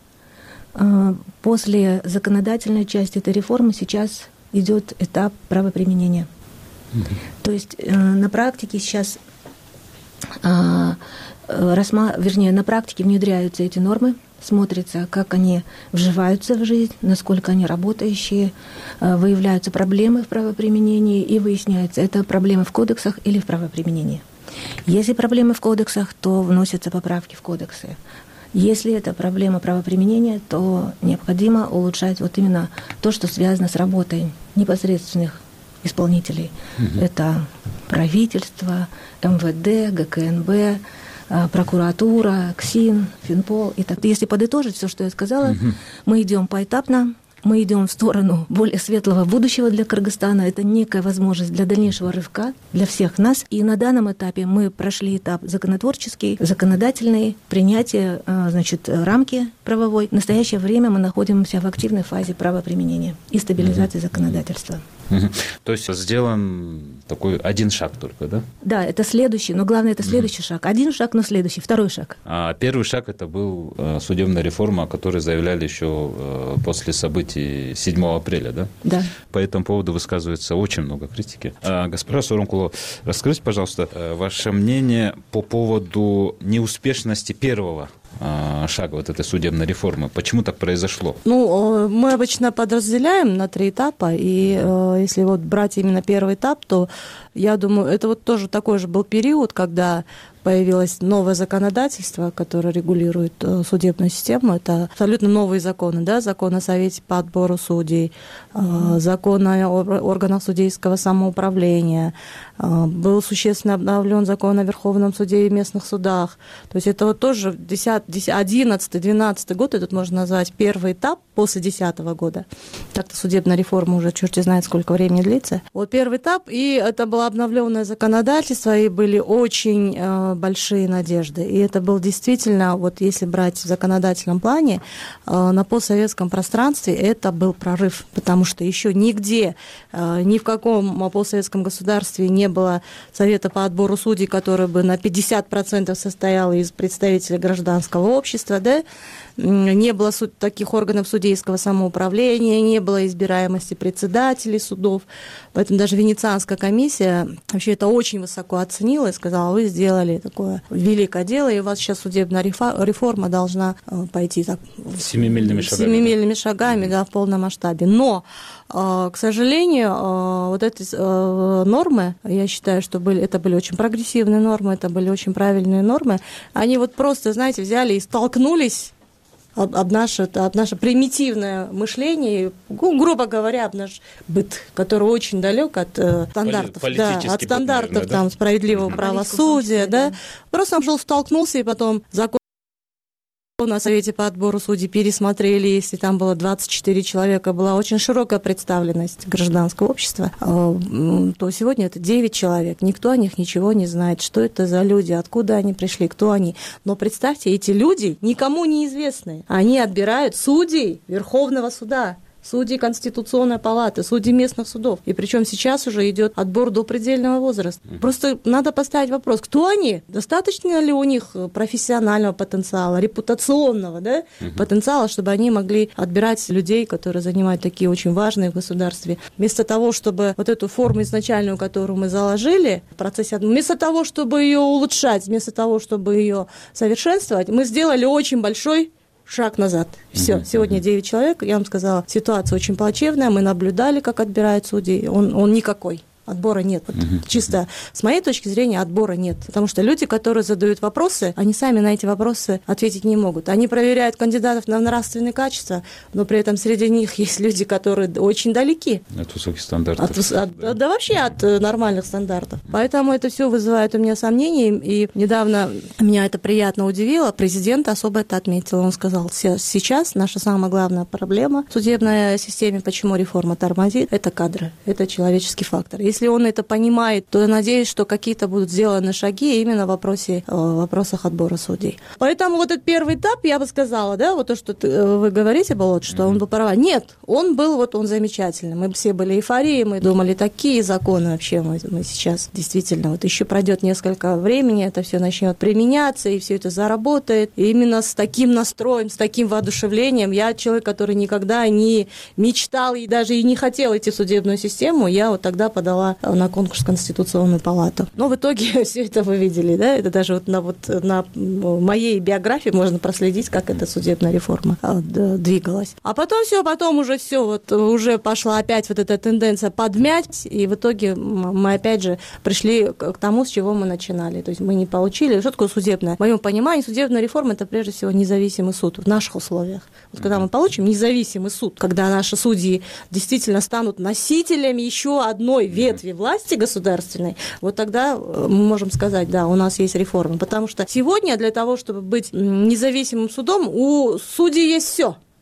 После законодательной части этой реформы сейчас идет этап правоприменения. То есть на практике сейчас, на практике внедряются эти нормы, смотрится, как они вживаются в жизнь, насколько они работающие, выявляются проблемы в правоприменении и выясняется, это проблемы в кодексах или в правоприменении. Если проблемы в кодексах, то вносятся поправки в кодексы. Если это проблема правоприменения, то необходимо улучшать именно то, что связано с работой непосредственных исполнителей. Это правительство, МВД, ГКНБ, прокуратура, КСИН, Финпол. И так. Если подытожить все, что я сказала, мы идем поэтапно, мы идем в сторону более светлого будущего для Кыргызстана. Это некая возможность для дальнейшего рывка для всех нас. И на данном этапе мы прошли этап законотворческий, законодательный, принятие рамки правовой. В настоящее время мы находимся в активной фазе правоприменения и стабилизации законодательства. То есть сделан такой один шаг только, да? Да, это следующий, но главное, это следующий шаг. Один шаг, но следующий, второй шаг. А первый шаг – это был судебная реформа, о которой заявляли еще после событий 7 апреля, да? Да. По этому поводу высказывается очень много критики. Госпожа Сооронкулова, расскажите, пожалуйста, ваше мнение по поводу неуспешности первого шага вот этой судебной реформы. Почему так произошло? Мы обычно подразделяем на 3 этапа, и если вот брать именно первый этап, то я думаю, это вот тоже такой же был период, когда появилось новое законодательство, которое регулирует судебную систему. Это абсолютно новые законы, да, закон о Совете по отбору судей, закон о органах судейского самоуправления, был существенно обновлен закон о Верховном суде и местных судах. То есть это вот тоже 11-12 год, этот можно назвать первый этап после 2010 года. Так-то судебная реформа уже черти знает, сколько времени длится. Вот первый этап, и это было обновленное законодательство, и были очень большие надежды. И это был действительно, вот если брать в законодательном плане, на постсоветском пространстве это был прорыв, потому что еще нигде, ни в каком постсоветском государстве не было совета по отбору судей, который бы на 50% состоял из представителей гражданского общества, да? Не было таких органов судейского самоуправления, не было избираемости председателей судов. Поэтому даже Венецианская комиссия вообще это очень высоко оценила и сказала, вы сделали такое великое дело, и у вас сейчас судебная реформа должна пойти так семимильными шагами, да, в полном масштабе. Но, к сожалению, вот эти нормы, я считаю, что это были очень прогрессивные нормы, это были очень правильные нормы, они вот просто, знаете, взяли и столкнулись об наше примитивное мышление, грубо говоря, об наш быт, который очень далек от стандартов, от стандартов, наверное, там, справедливого правосудия, да. Просто он столкнулся, и потом закон на Совете по отбору судей пересмотрели, если там было 24 человека, была очень широкая представленность гражданского общества, то сегодня это 9 человек. Никто о них ничего не знает, что это за люди, откуда они пришли, кто они. Но представьте, эти люди никому не известны. Они отбирают судей Верховного суда, судьи Конституционной палаты, судьи местных судов. И причем сейчас уже идет отбор до предельного возраста. Просто надо поставить вопрос, кто они? Достаточно ли у них профессионального потенциала, репутационного, да, потенциала, чтобы они могли отбирать людей, которые занимают такие очень важные в государстве. Вместо того, чтобы вот эту форму изначальную, которую мы заложили в процессе, вместо того, чтобы ее улучшать, вместо того, чтобы ее совершенствовать, мы сделали очень большой шаг назад. Все, сегодня 9 человек, я вам сказала, ситуация очень плачевная, мы наблюдали, как отбирают судей, он никакой. Отбора нет. Вот чисто с моей точки зрения отбора нет. Потому что люди, которые задают вопросы, они сами на эти вопросы ответить не могут. Они проверяют кандидатов на нравственные качества, но при этом среди них есть люди, которые очень далеки от высоких стандартов. Да вообще от нормальных стандартов. Поэтому это все вызывает у меня сомнения. И недавно меня это приятно удивило. Президент особо это отметил. Он сказал, сейчас наша самая главная проблема в судебной системе, почему реформа тормозит, это кадры, это человеческий фактор. Если он это понимает, то я надеюсь, что какие-то будут сделаны шаги именно в вопросах отбора судей. Поэтому вот этот первый этап, я бы сказала, да, вот то, что вы говорите, Болот, что он был прав. Нет, он замечательный. Мы все были эйфории, мы думали, такие законы вообще мы сейчас действительно, вот еще пройдет несколько времени, это все начнет применяться, и все это заработает. И именно с таким настроем, с таким воодушевлением, я человек, который никогда не мечтал и даже и не хотел идти в судебную систему, я вот тогда подала на конкурс в Конституционную палату. Но в итоге все это вы видели, да, это даже на моей биографии можно проследить, как эта судебная реформа двигалась. А потом уже пошла опять вот эта тенденция подмять, и в итоге мы опять же пришли к тому, с чего мы начинали. То есть мы не получили, что такое судебная? В моем понимании судебная реформа – это прежде всего независимый суд в наших условиях. Вот когда мы получим независимый суд, когда наши судьи действительно станут носителями еще одной ветви власти государственной, вот тогда мы можем сказать, да, у нас есть реформа. Потому что сегодня для того, чтобы быть независимым судом, у судей есть все.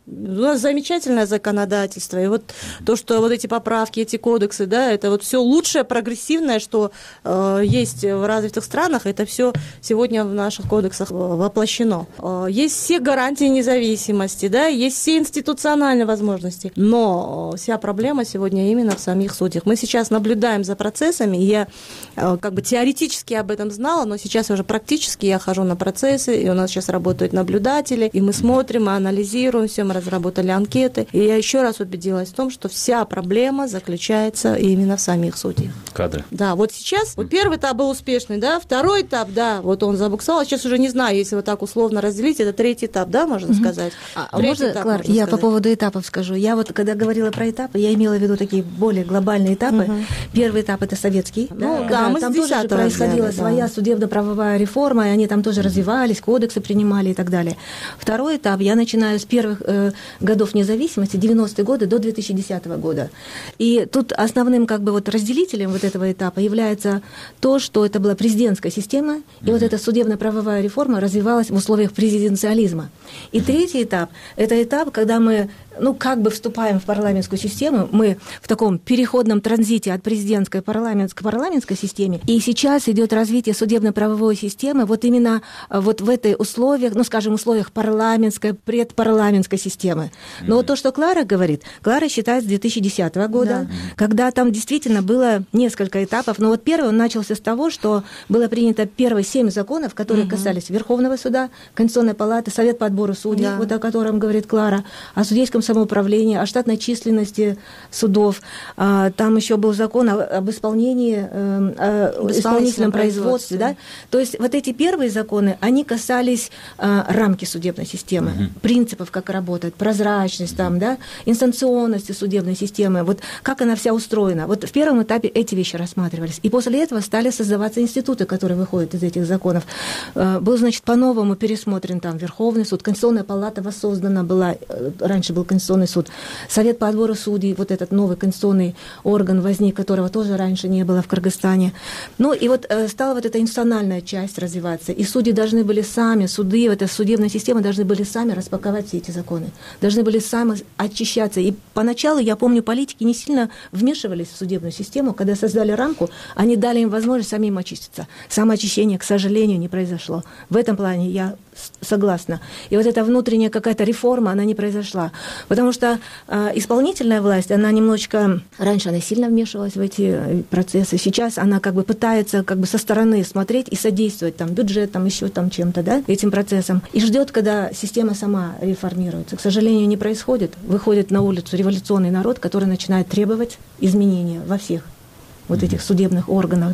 У нас замечательное законодательство. И вот то, что вот эти поправки, эти кодексы, да, это вот все лучшее, прогрессивное, что есть в развитых странах, это все сегодня в наших кодексах воплощено. Есть все гарантии независимости, да, есть все институциональные возможности. Но вся проблема сегодня именно в самих судьях. Мы сейчас наблюдаем за процессами, и я как бы теоретически об этом знала, но сейчас уже практически я хожу на процессы, и у нас сейчас работают наблюдатели, и мы смотрим, мы анализируем все, мы разработали анкеты. И я еще раз убедилась в том, что вся проблема заключается именно в самих судьях. Кадры. Да, вот сейчас, вот первый этап был успешный, да, второй этап, да, вот он забуксовал, сейчас уже не знаю, если вот так условно разделить, это третий этап, да, можно сказать? Можно, Клар, я по поводу этапов скажу. Я вот, когда говорила про этапы, я имела в виду такие более глобальные этапы. Первый этап – это советский. Да, мы там тоже происходила своя судебно-правовая реформа, и они там тоже развивались, кодексы принимали и так далее. Второй этап, я начинаю с первых годов независимости, 90-е годы до 2010 года. И тут основным как бы вот разделителем вот этого этапа является то, что это была президентская система, и вот эта судебно-правовая реформа развивалась в условиях президенциализма. И третий этап – это этап, когда мы как бы вступаем в парламентскую систему, мы в таком переходном транзите от президентской к парламентской системе, и сейчас идет развитие судебно-правовой системы вот именно вот в этой условиях, условиях парламентской, предпарламентской системы. Но вот то, что Клара говорит, Клара считает с 2010 года, когда там действительно было несколько этапов, но вот первый он начался с того, что было принято первые 7 законов, которые касались Верховного суда, Конституционной палаты, Совет по отбору судей, вот о котором говорит Клара, о судейском самоуправлении, о штатной численности судов. Там еще был закон об исполнении, исполнительном производстве. Да? То есть вот эти первые законы, они касались рамки судебной системы, принципов, как работает, прозрачность, инстанционности судебной системы, вот как она вся устроена. Вот в первом этапе эти вещи рассматривались. И после этого стали создаваться институты, которые выходят из этих законов. Был, по-новому пересмотрен там Верховный суд, Конституционная палата воссоздана была, раньше был Конституционный суд, Совет по отбору судей, вот этот новый конституционный орган возник, которого тоже раньше не было в Кыргызстане. И вот стала вот эта институциональная часть развиваться, и судьи должны были сами, суды, эта судебная система должны были сами распаковать все эти законы, должны были сами очищаться. И поначалу, я помню, политики не сильно вмешивались в судебную систему, когда создали рамку, они дали им возможность самим очиститься. Самоочищение, к сожалению, не произошло. В этом плане я согласна. И вот эта внутренняя какая-то реформа, она не произошла. Потому что исполнительная власть, она немножечко... Раньше она сильно вмешивалась в эти процессы. Сейчас она как бы пытается как бы со стороны смотреть и содействовать там бюджетом, еще там чем-то, этим процессам. И ждет, когда система сама реформируется. К сожалению, не происходит. Выходит на улицу революционный народ, который начинает требовать изменения во всех вот этих судебных органах,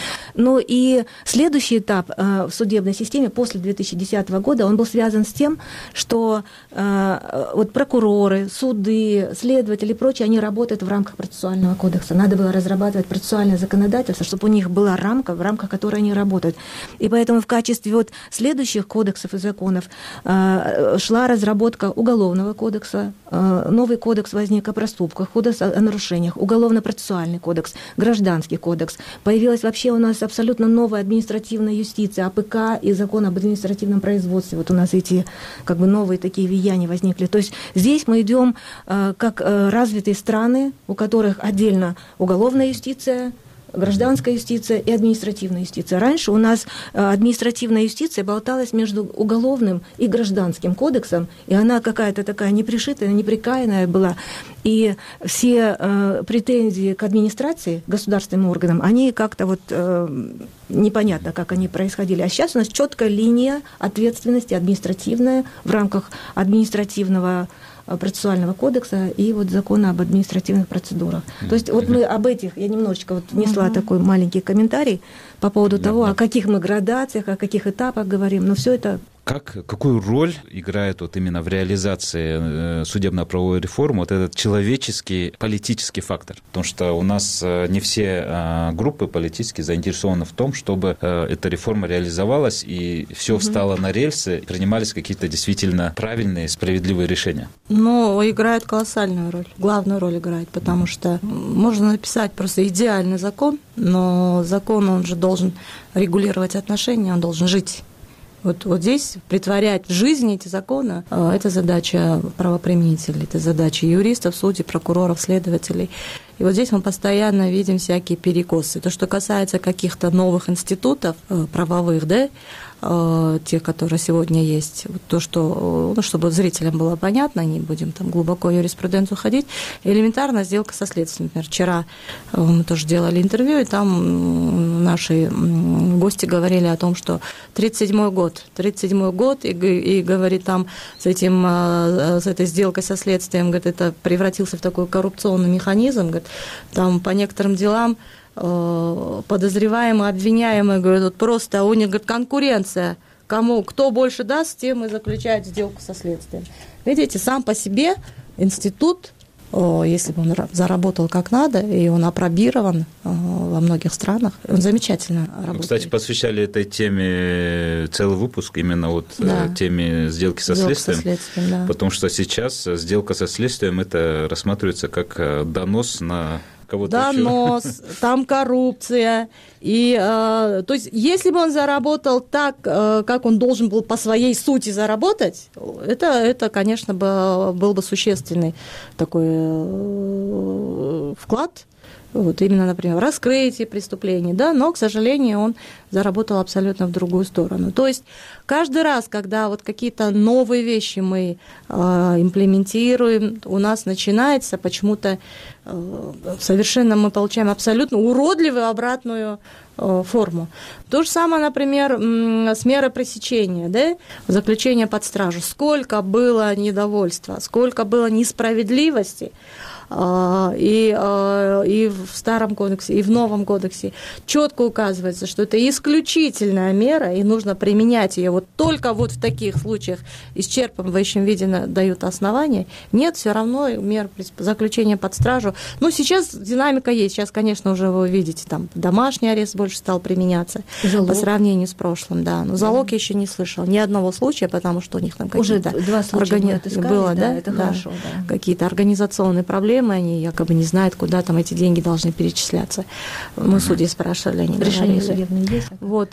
и следующий этап в судебной системе после 2010 года, он был связан с тем, что вот прокуроры, суды, следователи и прочие, они работают в рамках процессуального кодекса. Надо было разрабатывать процессуальное законодательство, чтобы у них была рамка, в рамках которой они работают. И поэтому в качестве вот следующих кодексов и законов шла разработка Уголовного кодекса, новый кодекс возник о проступках, кодекс о нарушениях, Уголовно-процессуальный кодекс, Гражданский кодекс. Появилась вообще у нас абсолютно новая административная юстиция, АПК и закон об административном производстве. Вот у нас эти как бы новые такие влияния возникли. То есть здесь мы идем как развитые страны, у которых отдельно уголовная юстиция, гражданская юстиция и административная юстиция. Раньше у нас административная юстиция болталась между уголовным и гражданским кодексом, и она какая-то такая непришитая, неприкаянная была. И все претензии к администрации, государственным органам, они как-то вот непонятно, как они происходили. А сейчас у нас четкая линия ответственности административная в рамках административного процессуального кодекса и вот закона об административных процедурах. То есть вот мы об этих, я немножечко вот внесла такой маленький комментарий по поводу того, о каких мы градациях, о каких этапах говорим, но все это... Какую роль играет вот именно в реализации судебно-правовой реформы вот этот человеческий, политический фактор? Потому что у нас не все группы политически заинтересованы в том, чтобы эта реформа реализовалась и все встало на рельсы, принимались какие-то действительно правильные, справедливые решения. Играет колоссальную роль, главную роль играет, потому что можно написать просто идеальный закон, но закон, он же должен регулировать отношения, он должен жить. Вот здесь притворять в жизнь эти законы, это задача правоприменителей, это задача юристов, судей, прокуроров, следователей. И вот здесь мы постоянно видим всякие перекосы. То, что касается каких-то новых институтов правовых, да, тех, которые сегодня есть, то, что, чтобы зрителям было понятно, не будем там глубоко в юриспруденцию ходить, элементарно сделка со следствием. Например, вчера мы тоже делали интервью, и там наши гости говорили о том, что 37-й год, и говорит, там с этой сделкой со следствием, говорит, это превратился в такой коррупционный механизм, говорит, там по некоторым делам подозреваемые, обвиняемые, говорят, вот просто у них, говорит, конкуренция. Кто больше даст, тем и заключает сделку со следствием. Видите, сам по себе институт, если бы он заработал как надо, и он апробирован во многих странах, он замечательно работает. Кстати, посвящали этой теме целый выпуск, именно вот теме сделки со следствием, да. Потому что сейчас сделка со следствием это рассматривается как донос на кого-то еще. Там коррупция. И, то есть, если бы он заработал так, как он должен был по своей сути заработать, это конечно, был бы существенный такой вклад. Вот, именно, например, в раскрытие преступлений, да, но, к сожалению, он заработал абсолютно в другую сторону. То есть каждый раз, когда вот какие-то новые вещи мы имплементируем, у нас начинается почему-то совершенно мы получаем абсолютно уродливую обратную форму. То же самое, например, с мерой пресечения, да, заключение под стражу. Сколько было недовольства, сколько было несправедливости, и в старом кодексе, и в новом кодексе четко указывается, что это исключительная мера, и нужно применять ее вот только вот в таких случаях исчерпывающем виде дают основания. Нет, все равно мер заключения под стражу. Ну, сейчас динамика есть. Сейчас, конечно, уже вы видите, там домашний арест больше стал применяться по сравнению с прошлым, да. Но залог я еще не слышала ни одного случая, потому что у них там какие-то уже 2 случая было, да, это хорошо, да. Какие-то организационные проблемы, они якобы не знают, куда там эти деньги должны перечисляться. Мы судьи спрашивали, они решение судебное есть. Вот,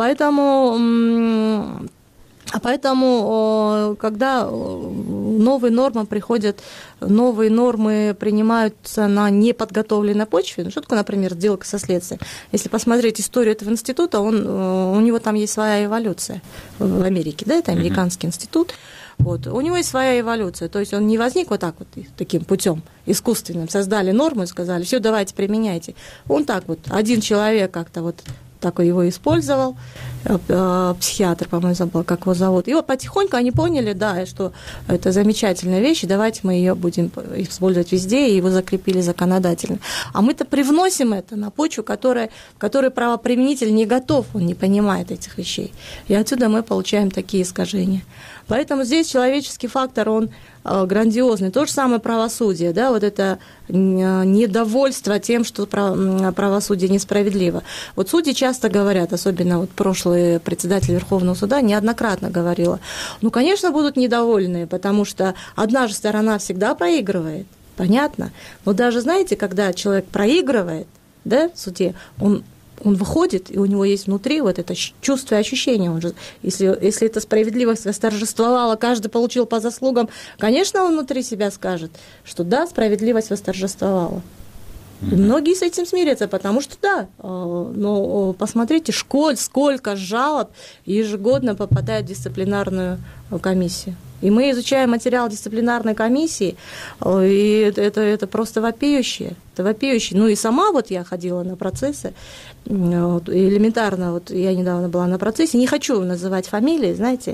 поэтому, когда новые нормы приходят, новые нормы принимаются на неподготовленной почве, ну, что такое, например, сделка со следствием? Если посмотреть историю этого института, у него там есть своя эволюция в Америке, да, это американский институт. Вот. У него есть своя эволюция, то есть он не возник вот так вот таким путем искусственным, создали норму и сказали, все, давайте применяйте. Он так вот, один человек как-то вот так его использовал, психиатр, по-моему, забыл, как его зовут. И вот потихоньку они поняли, да, что это замечательная вещь, и давайте мы ее будем использовать везде, и его закрепили законодательно. А мы-то привносим это на почву, которой правоприменитель не готов, он не понимает этих вещей. И отсюда мы получаем такие искажения. Поэтому здесь человеческий фактор, он грандиозный. То же самое правосудие, да, вот это недовольство тем, что правосудие несправедливо. Вот судьи часто говорят, особенно вот прошлый председатель Верховного суда неоднократно говорила, ну, конечно, будут недовольны, потому что одна же сторона всегда проигрывает, понятно. Но даже, знаете, когда человек проигрывает, да, в суде, он выходит, и у него есть внутри вот это чувство и ощущение. Он же, если эта справедливость восторжествовала, каждый получил по заслугам, конечно, он внутри себя скажет, что да, справедливость восторжествовала. И многие с этим смирятся, потому что да, но посмотрите, сколько жалоб ежегодно попадает в дисциплинарную комиссию. И мы изучаем материал дисциплинарной комиссии, и это просто вопиющее. Это вопиющее. Ну и сама вот я ходила на процессы, элементарно, вот я недавно была на процессе, не хочу называть фамилии, знаете.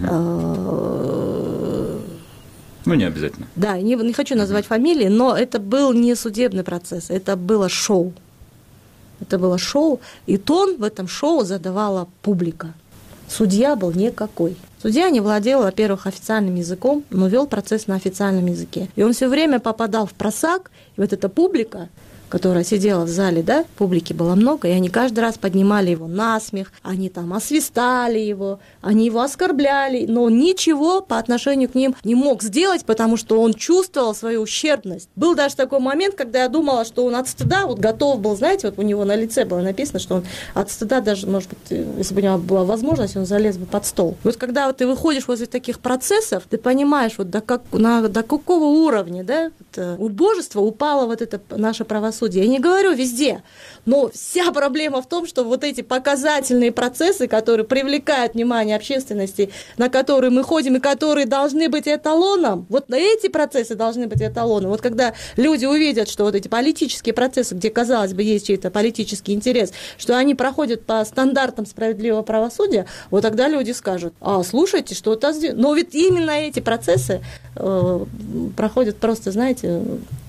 Ну, не обязательно. Да, не хочу называть фамилии, но это был не судебный процесс, это было шоу. Это было шоу, и тон в этом шоу задавала публика. Судья был никакой. Судья не владел, во-первых, официальным языком, но вел процесс на официальном языке. И он все время попадал в просак, и вот эта публика которая сидела в зале, да, публики было много, и они каждый раз поднимали его на смех, они там освистали его, они его оскорбляли, но он ничего по отношению к ним не мог сделать, потому что он чувствовал свою ущербность. Был даже такой момент, когда я думала, что он от стыда вот готов был, знаете, вот у него на лице было написано, что он от стыда даже, может быть, если бы у него была возможность, он залез бы под стол. Вот когда вот ты выходишь возле таких процессов, ты понимаешь, вот до какого уровня, да, вот, убожество упало вот это наше правосудие. Я не говорю везде, но вся проблема в том, что вот эти показательные процессы, которые привлекают внимание общественности, на которые мы ходим и которые должны быть эталоном, вот эти процессы должны быть эталоном. Вот когда люди увидят, что вот эти политические процессы, где, казалось бы, есть чей-то политический интерес, что они проходят по стандартам справедливого правосудия, вот тогда люди скажут: слушайте, что-то здесь. Но ведь именно эти процессы проходят просто, знаете,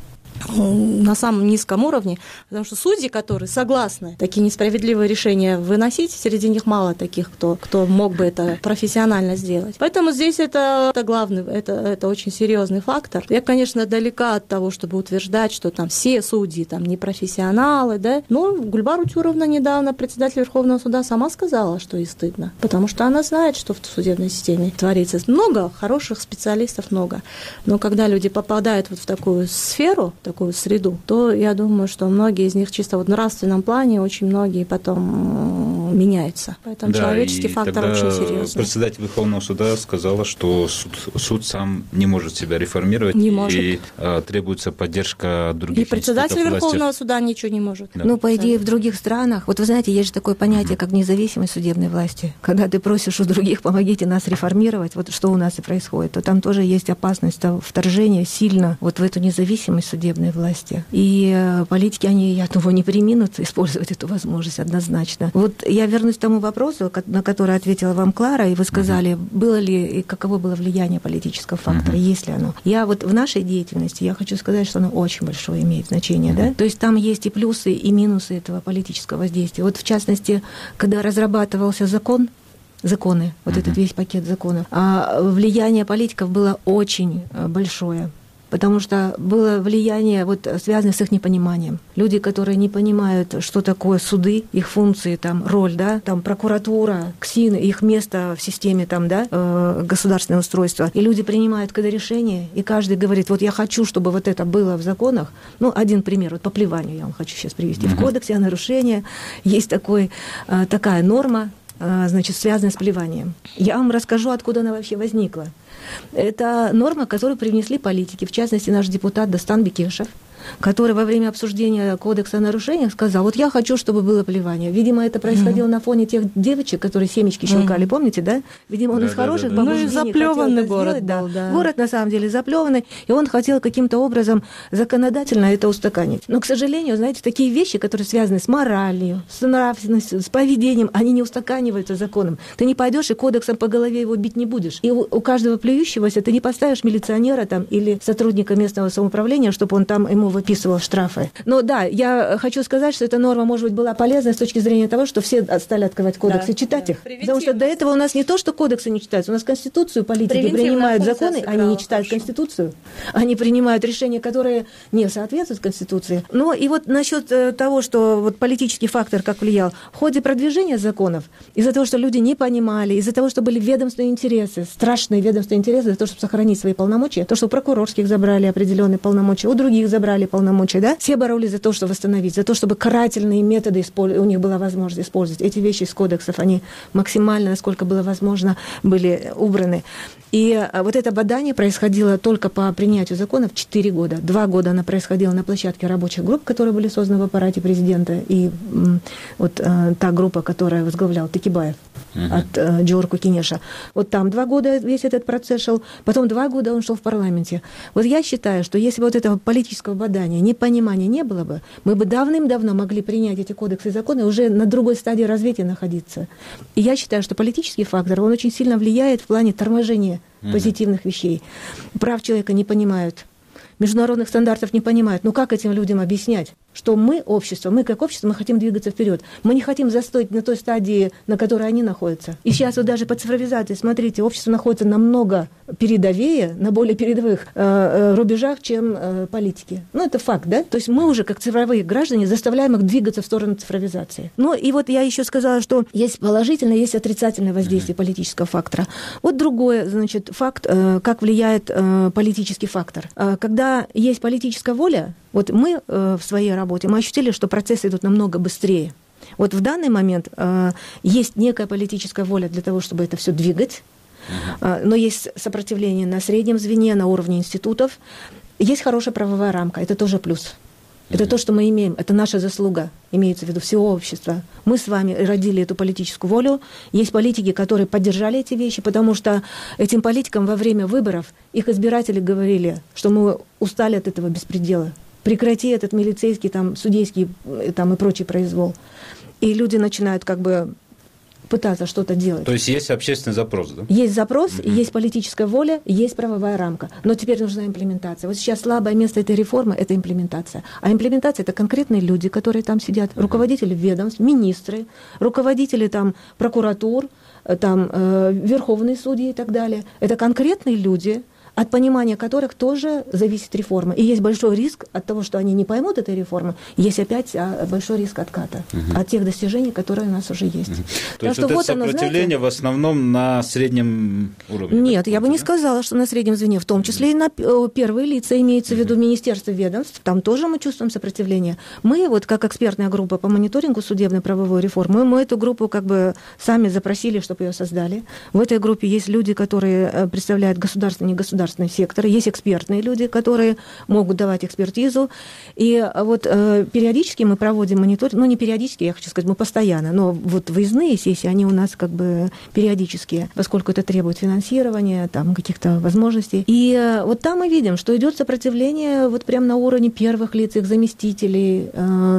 на самом низком уровне, потому что судьи, которые согласны такие несправедливые решения выносить, среди них мало таких, кто мог бы это профессионально сделать. Поэтому здесь это главный, это очень серьезный фактор. Я, конечно, далека от того, чтобы утверждать, что там все судьи там не профессионалы, да, но Гульбар Утюровна недавно, председатель Верховного суда, сама сказала, что ей стыдно, потому что она знает, что в судебной системе творится. Много хороших специалистов, много, но когда люди попадают вот в такую сферу, такую среду, то я думаю, что многие из них чисто вот в нравственном плане, очень многие потом меняются. Поэтому человеческий фактор очень серьезный. Председатель Верховного суда сказала, что суд сам не может себя реформировать, и требуется поддержка других институтов власти. И председатель Верховного суда ничего не может. Да. Ну, по идее, в других странах, вот вы знаете, есть же такое понятие, как независимость судебной власти. Когда ты просишь у других: помогите нас реформировать, вот что у нас и происходит, то там тоже есть опасность вторжения сильно вот в эту независимость судебной власти. И политики, они, я думаю, не преминут использовать эту возможность однозначно. Вот я вернусь к тому вопросу, на который ответила вам Клара, и вы сказали, было ли и каково было влияние политического фактора, есть ли оно. Я вот в нашей деятельности, я хочу сказать, что оно очень большое имеет значение, да? То есть там есть и плюсы, и минусы этого политического воздействия. Вот в частности, когда разрабатывался законы, вот этот весь пакет законов, влияние политиков было очень большое. Потому что было влияние, вот, связанное с их непониманием. Люди, которые не понимают, что такое суды, их функции, там, роль, да, там, прокуратура, КСИН, их место в системе там, да, государственного устройства. И люди принимают когда решение, и каждый говорит: вот я хочу, чтобы вот это было в законах. Ну, один пример, вот по плеванию я вам хочу сейчас привести. В кодексе о нарушении есть такая норма, значит, связанная с плеванием. Я вам расскажу, откуда она вообще возникла. Это норма, которую привнесли политики, в частности, наш депутат Дастан Бекешев, который во время обсуждения кодекса о нарушениях сказал: вот я хочу, чтобы было плевание. Видимо, это происходило на фоне тех девочек, которые семечки щелкали, помните, да? Видимо, он из хороших побуждений заплеванный город был, да. Город, на самом деле, заплеванный, и он хотел каким-то образом законодательно это устаканить. Но, к сожалению, знаете, такие вещи, которые связаны с моралью, с нравственностью, с поведением, они не устаканиваются законом. Ты не пойдешь и кодексом по голове его бить не будешь. И у каждого плюющегося ты не поставишь милиционера там или сотрудника местного самоуправления, чтобы он там ему выписывал штрафы. Но да, я хочу сказать, что эта норма, может быть, была полезна с точки зрения того, что все стали открывать кодексы и читать их. Потому что до этого у нас не то, что кодексы не читаются, у нас Конституцию политики принимают законы, они не читают Конституцию, они принимают решения, которые не соответствуют Конституции. Ну и вот насчет того, что вот политический фактор как влиял, в ходе продвижения законов, из-за того, что люди не понимали, из-за того, что были ведомственные интересы, страшные ведомственные интересы, для того, чтобы сохранить свои полномочия, то, что у прокурорских забрали определенные полномочия, у других забрали полномочия, да, все боролись за то, чтобы восстановить, за то, чтобы карательные методы у них была возможность использовать. Эти вещи из кодексов, они максимально, насколько было возможно, были убраны. И вот это бадание происходило только по принятию законов 4 года. 2 года она происходила на площадке рабочих групп, которые были созданы в аппарате президента, и вот та группа, которая возглавлял Текибаев от Джорку Кинеша. Вот там 2 года весь этот процесс шел, потом 2 года он шел в парламенте. Вот я считаю, что если бы вот этого политического бадания, непонимания не было бы, мы бы давным-давно могли принять эти кодексы и законы, уже на другой стадии развития находиться. И я считаю, что политический фактор, он очень сильно влияет в плане торможения позитивных вещей. Прав человека не понимают, международных стандартов не понимают. Ну как этим людям объяснять, что мы, общество, мы как общество, мы хотим двигаться вперед. Мы не хотим застоять на той стадии, на которой они находятся. И сейчас вот даже по цифровизации, смотрите, общество находится намного передовее, на более передовых рубежах, чем политики. Ну, это факт, да? То есть мы уже, как цифровые граждане, заставляем их двигаться в сторону цифровизации. Ну, и вот я еще сказала, что есть положительное, есть отрицательное воздействие политического фактора. Вот другой, значит, факт, как влияет политический фактор. Когда есть политическая воля, вот мы в своей работе, мы ощутили, что процессы идут намного быстрее. Вот в данный момент есть некая политическая воля для того, чтобы это все двигать, но есть сопротивление на среднем звене, на уровне институтов. Есть хорошая правовая рамка, это тоже плюс. Это то, что мы имеем, это наша заслуга, имеется в виду всего общества. Мы с вами родили эту политическую волю. Есть политики, которые поддержали эти вещи, потому что этим политикам во время выборов их избиратели говорили, что мы устали от этого беспредела. Прекрати этот милицейский, там, судейский там, и прочий произвол. И люди начинают как бы пытаться что-то делать. То есть есть общественный запрос, да? Есть запрос, есть политическая воля, есть правовая рамка. Но теперь нужна имплементация. Вот сейчас слабое место этой реформы – это имплементация. А имплементация – это конкретные люди, которые там сидят, руководители ведомств, министры, руководители там, прокуратур, там, верховные судьи и так далее. Это конкретные люди, от понимания которых тоже зависит реформа. И есть большой риск от того, что они не поймут этой реформы, есть опять большой риск отката от тех достижений, которые у нас уже есть. То есть вот это сопротивление в основном на среднем уровне? Нет, я бы не сказала, что на среднем звене, в том числе и на первые лица, имеется в виду Министерство ведомств, там тоже мы чувствуем сопротивление. Мы, вот как экспертная группа по мониторингу судебной правовой реформы, мы эту группу как бы сами запросили, чтобы ее создали. В этой группе есть люди, которые представляют государственные и негосударственные секторы, есть экспертные люди, которые могут давать экспертизу. И вот периодически мы проводим мониторинг, ну не периодически, я хочу сказать, мы постоянно, но вот выездные сессии, они у нас как бы периодические, поскольку это требует финансирования, там каких-то возможностей. И вот там мы видим, что идет сопротивление вот прямо на уровне первых лиц, их заместителей.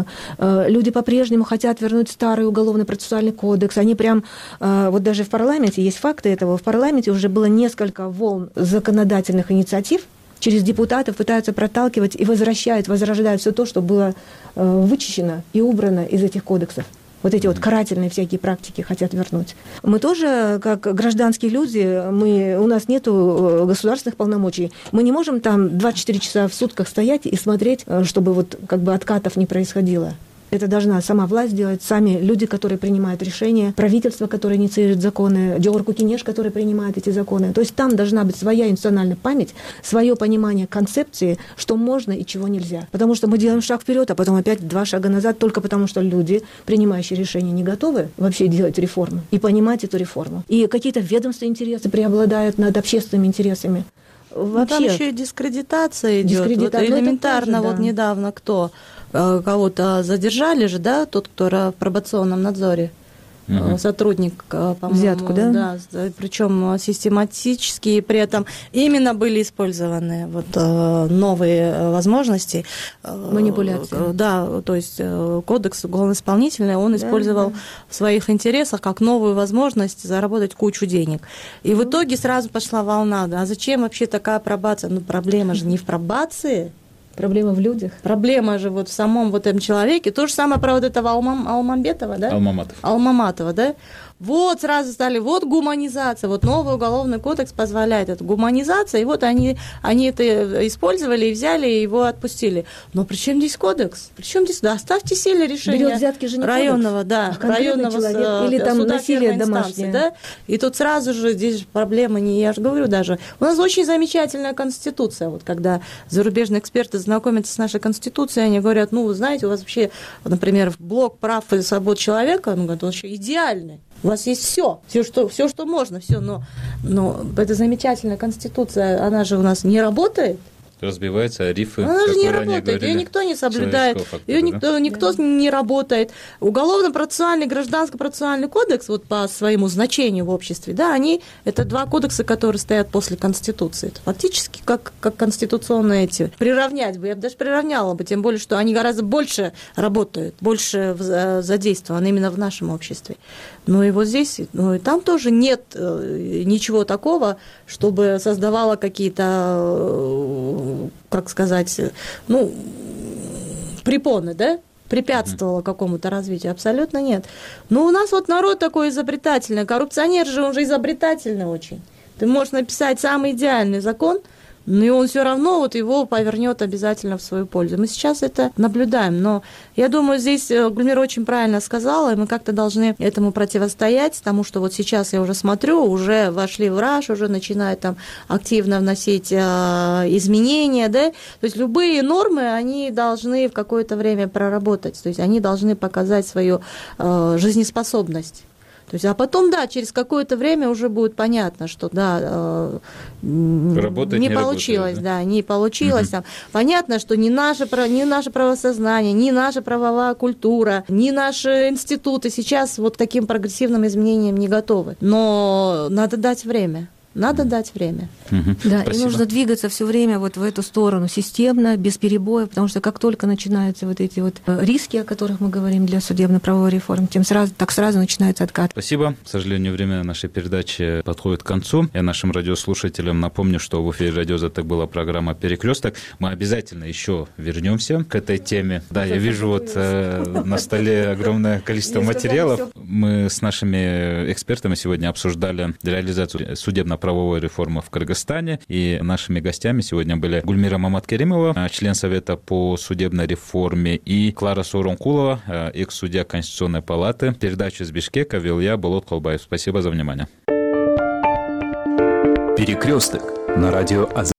Люди по-прежнему хотят вернуть старый уголовно-процессуальный кодекс. Они прям, вот даже в парламенте, есть факты этого, в парламенте уже было несколько волн законодательных инициатив, через депутатов пытаются проталкивать и возрождают все то, что было вычищено и убрано из этих кодексов. Вот эти вот карательные всякие практики хотят вернуть. Мы тоже, как гражданские люди, у нас нет государственных полномочий. Мы не можем там 24 часа в сутках стоять и смотреть, чтобы вот как бы откатов не происходило. Это должна сама власть делать, сами люди, которые принимают решения, правительство, которое инициирует законы, Джорку Кинеш, который принимает эти законы. То есть там должна быть своя институциональная память, свое понимание концепции, что можно и чего нельзя. Потому что мы делаем шаг вперед, а потом опять 2 шага назад, только потому что люди, принимающие решения, не готовы вообще делать реформу и понимать эту реформу. И какие-то ведомственные интересы преобладают над общественными интересами. Вообще. Там еще и дискредитация идет. Вот элементарно, тоже, да. Вот недавно кого-то задержали же, да, тот, кто в пробационном надзоре, сотрудник, по-моему. Взятку, да? Да, причем систематически, и при этом именно были использованы вот новые возможности. Манипуляции. Да, то есть кодекс уголовно-исполнительный он использовал в своих интересах как новую возможность заработать кучу денег. И в итоге сразу пошла волна, а зачем вообще такая пробация? Ну, проблема же не в пробации. Проблема в людях. Проблема же вот в самом вот этом человеке. То же самое про вот этого Алмамбетова, да? Алмаматова, да? Вот сразу стали, вот гуманизация, вот новый уголовный кодекс позволяет эту гуманизацию, и вот они это использовали и взяли, и его отпустили. Но при чем здесь кодекс? При чем здесь? Да, оставьте силе решения берет взятки же не районного, кодекс, да, районного человек, или там суда насилие первой инстанции, да? И тут сразу же здесь проблема не, я же говорю даже, у нас очень замечательная конституция, вот когда зарубежные эксперты знакомятся с нашей конституцией, они говорят, ну, вы знаете, у вас вообще, например, блок прав и свобод человека, он говорит, он вообще идеальный. У вас есть все, что можно, все, но эта замечательная конституция, она же у нас не работает. Разбивается рифы. Она же не работает, ее никто не соблюдает, ее никто не работает. Уголовно-процессуальный, гражданско-процессуальный кодекс, вот по своему значению в обществе, да, это 2 кодекса, которые стоят после Конституции. Это фактически как конституционные эти. Приравнять бы, я бы даже приравняла бы, тем более, что они гораздо больше работают, больше задействованы именно в нашем обществе. Ну и вот здесь, и там тоже нет ничего такого, чтобы создавало какие-то, как сказать, препоны, да? Препятствовало какому-то развитию? Абсолютно нет. Но у нас вот народ такой изобретательный. Коррупционер же, он же изобретательный очень. Ты можешь написать самый идеальный закон, но он все равно вот его повернет обязательно в свою пользу. Мы сейчас это наблюдаем, но я думаю, здесь Гульмира очень правильно сказала, и мы как-то должны этому противостоять, потому что вот сейчас я уже смотрю, уже вошли в раж, уже начинают там активно вносить изменения, да, то есть любые нормы, они должны в какое-то время проработать, то есть они должны показать свою жизнеспособность. То есть, а потом, да, через какое-то время уже будет понятно, что, да, не получилось, да, не получилось. Там. Понятно, что ни наше правосознание, ни наша правовая культура, ни наши институты сейчас вот к таким прогрессивным изменениям не готовы. Но надо дать время. Надо дать время. Да, и нужно двигаться все время вот в эту сторону, системно, без перебоя, потому что как только начинаются вот эти вот риски, о которых мы говорим для судебно-правовой реформы, так сразу начинается откат. Спасибо. К сожалению, время нашей передачи подходит к концу. Я нашим радиослушателям напомню, что в эфире «Радио Азаттык» была программа «Перекресток». Мы обязательно еще вернемся к этой теме. Да, я вижу вот на столе огромное количество материалов. Мы с нашими экспертами сегодня обсуждали реализацию судебно-правовой реформы в Кыргызстане. И нашими гостями сегодня были Гульмира Маматкеримова, член Совета по судебной реформе, и Клара Сооронкулова, экс-судья Конституционной палаты. Передачу из Бишкека вел я, Болот Колбаев. Спасибо за внимание. Перекресток на радио Азаттык.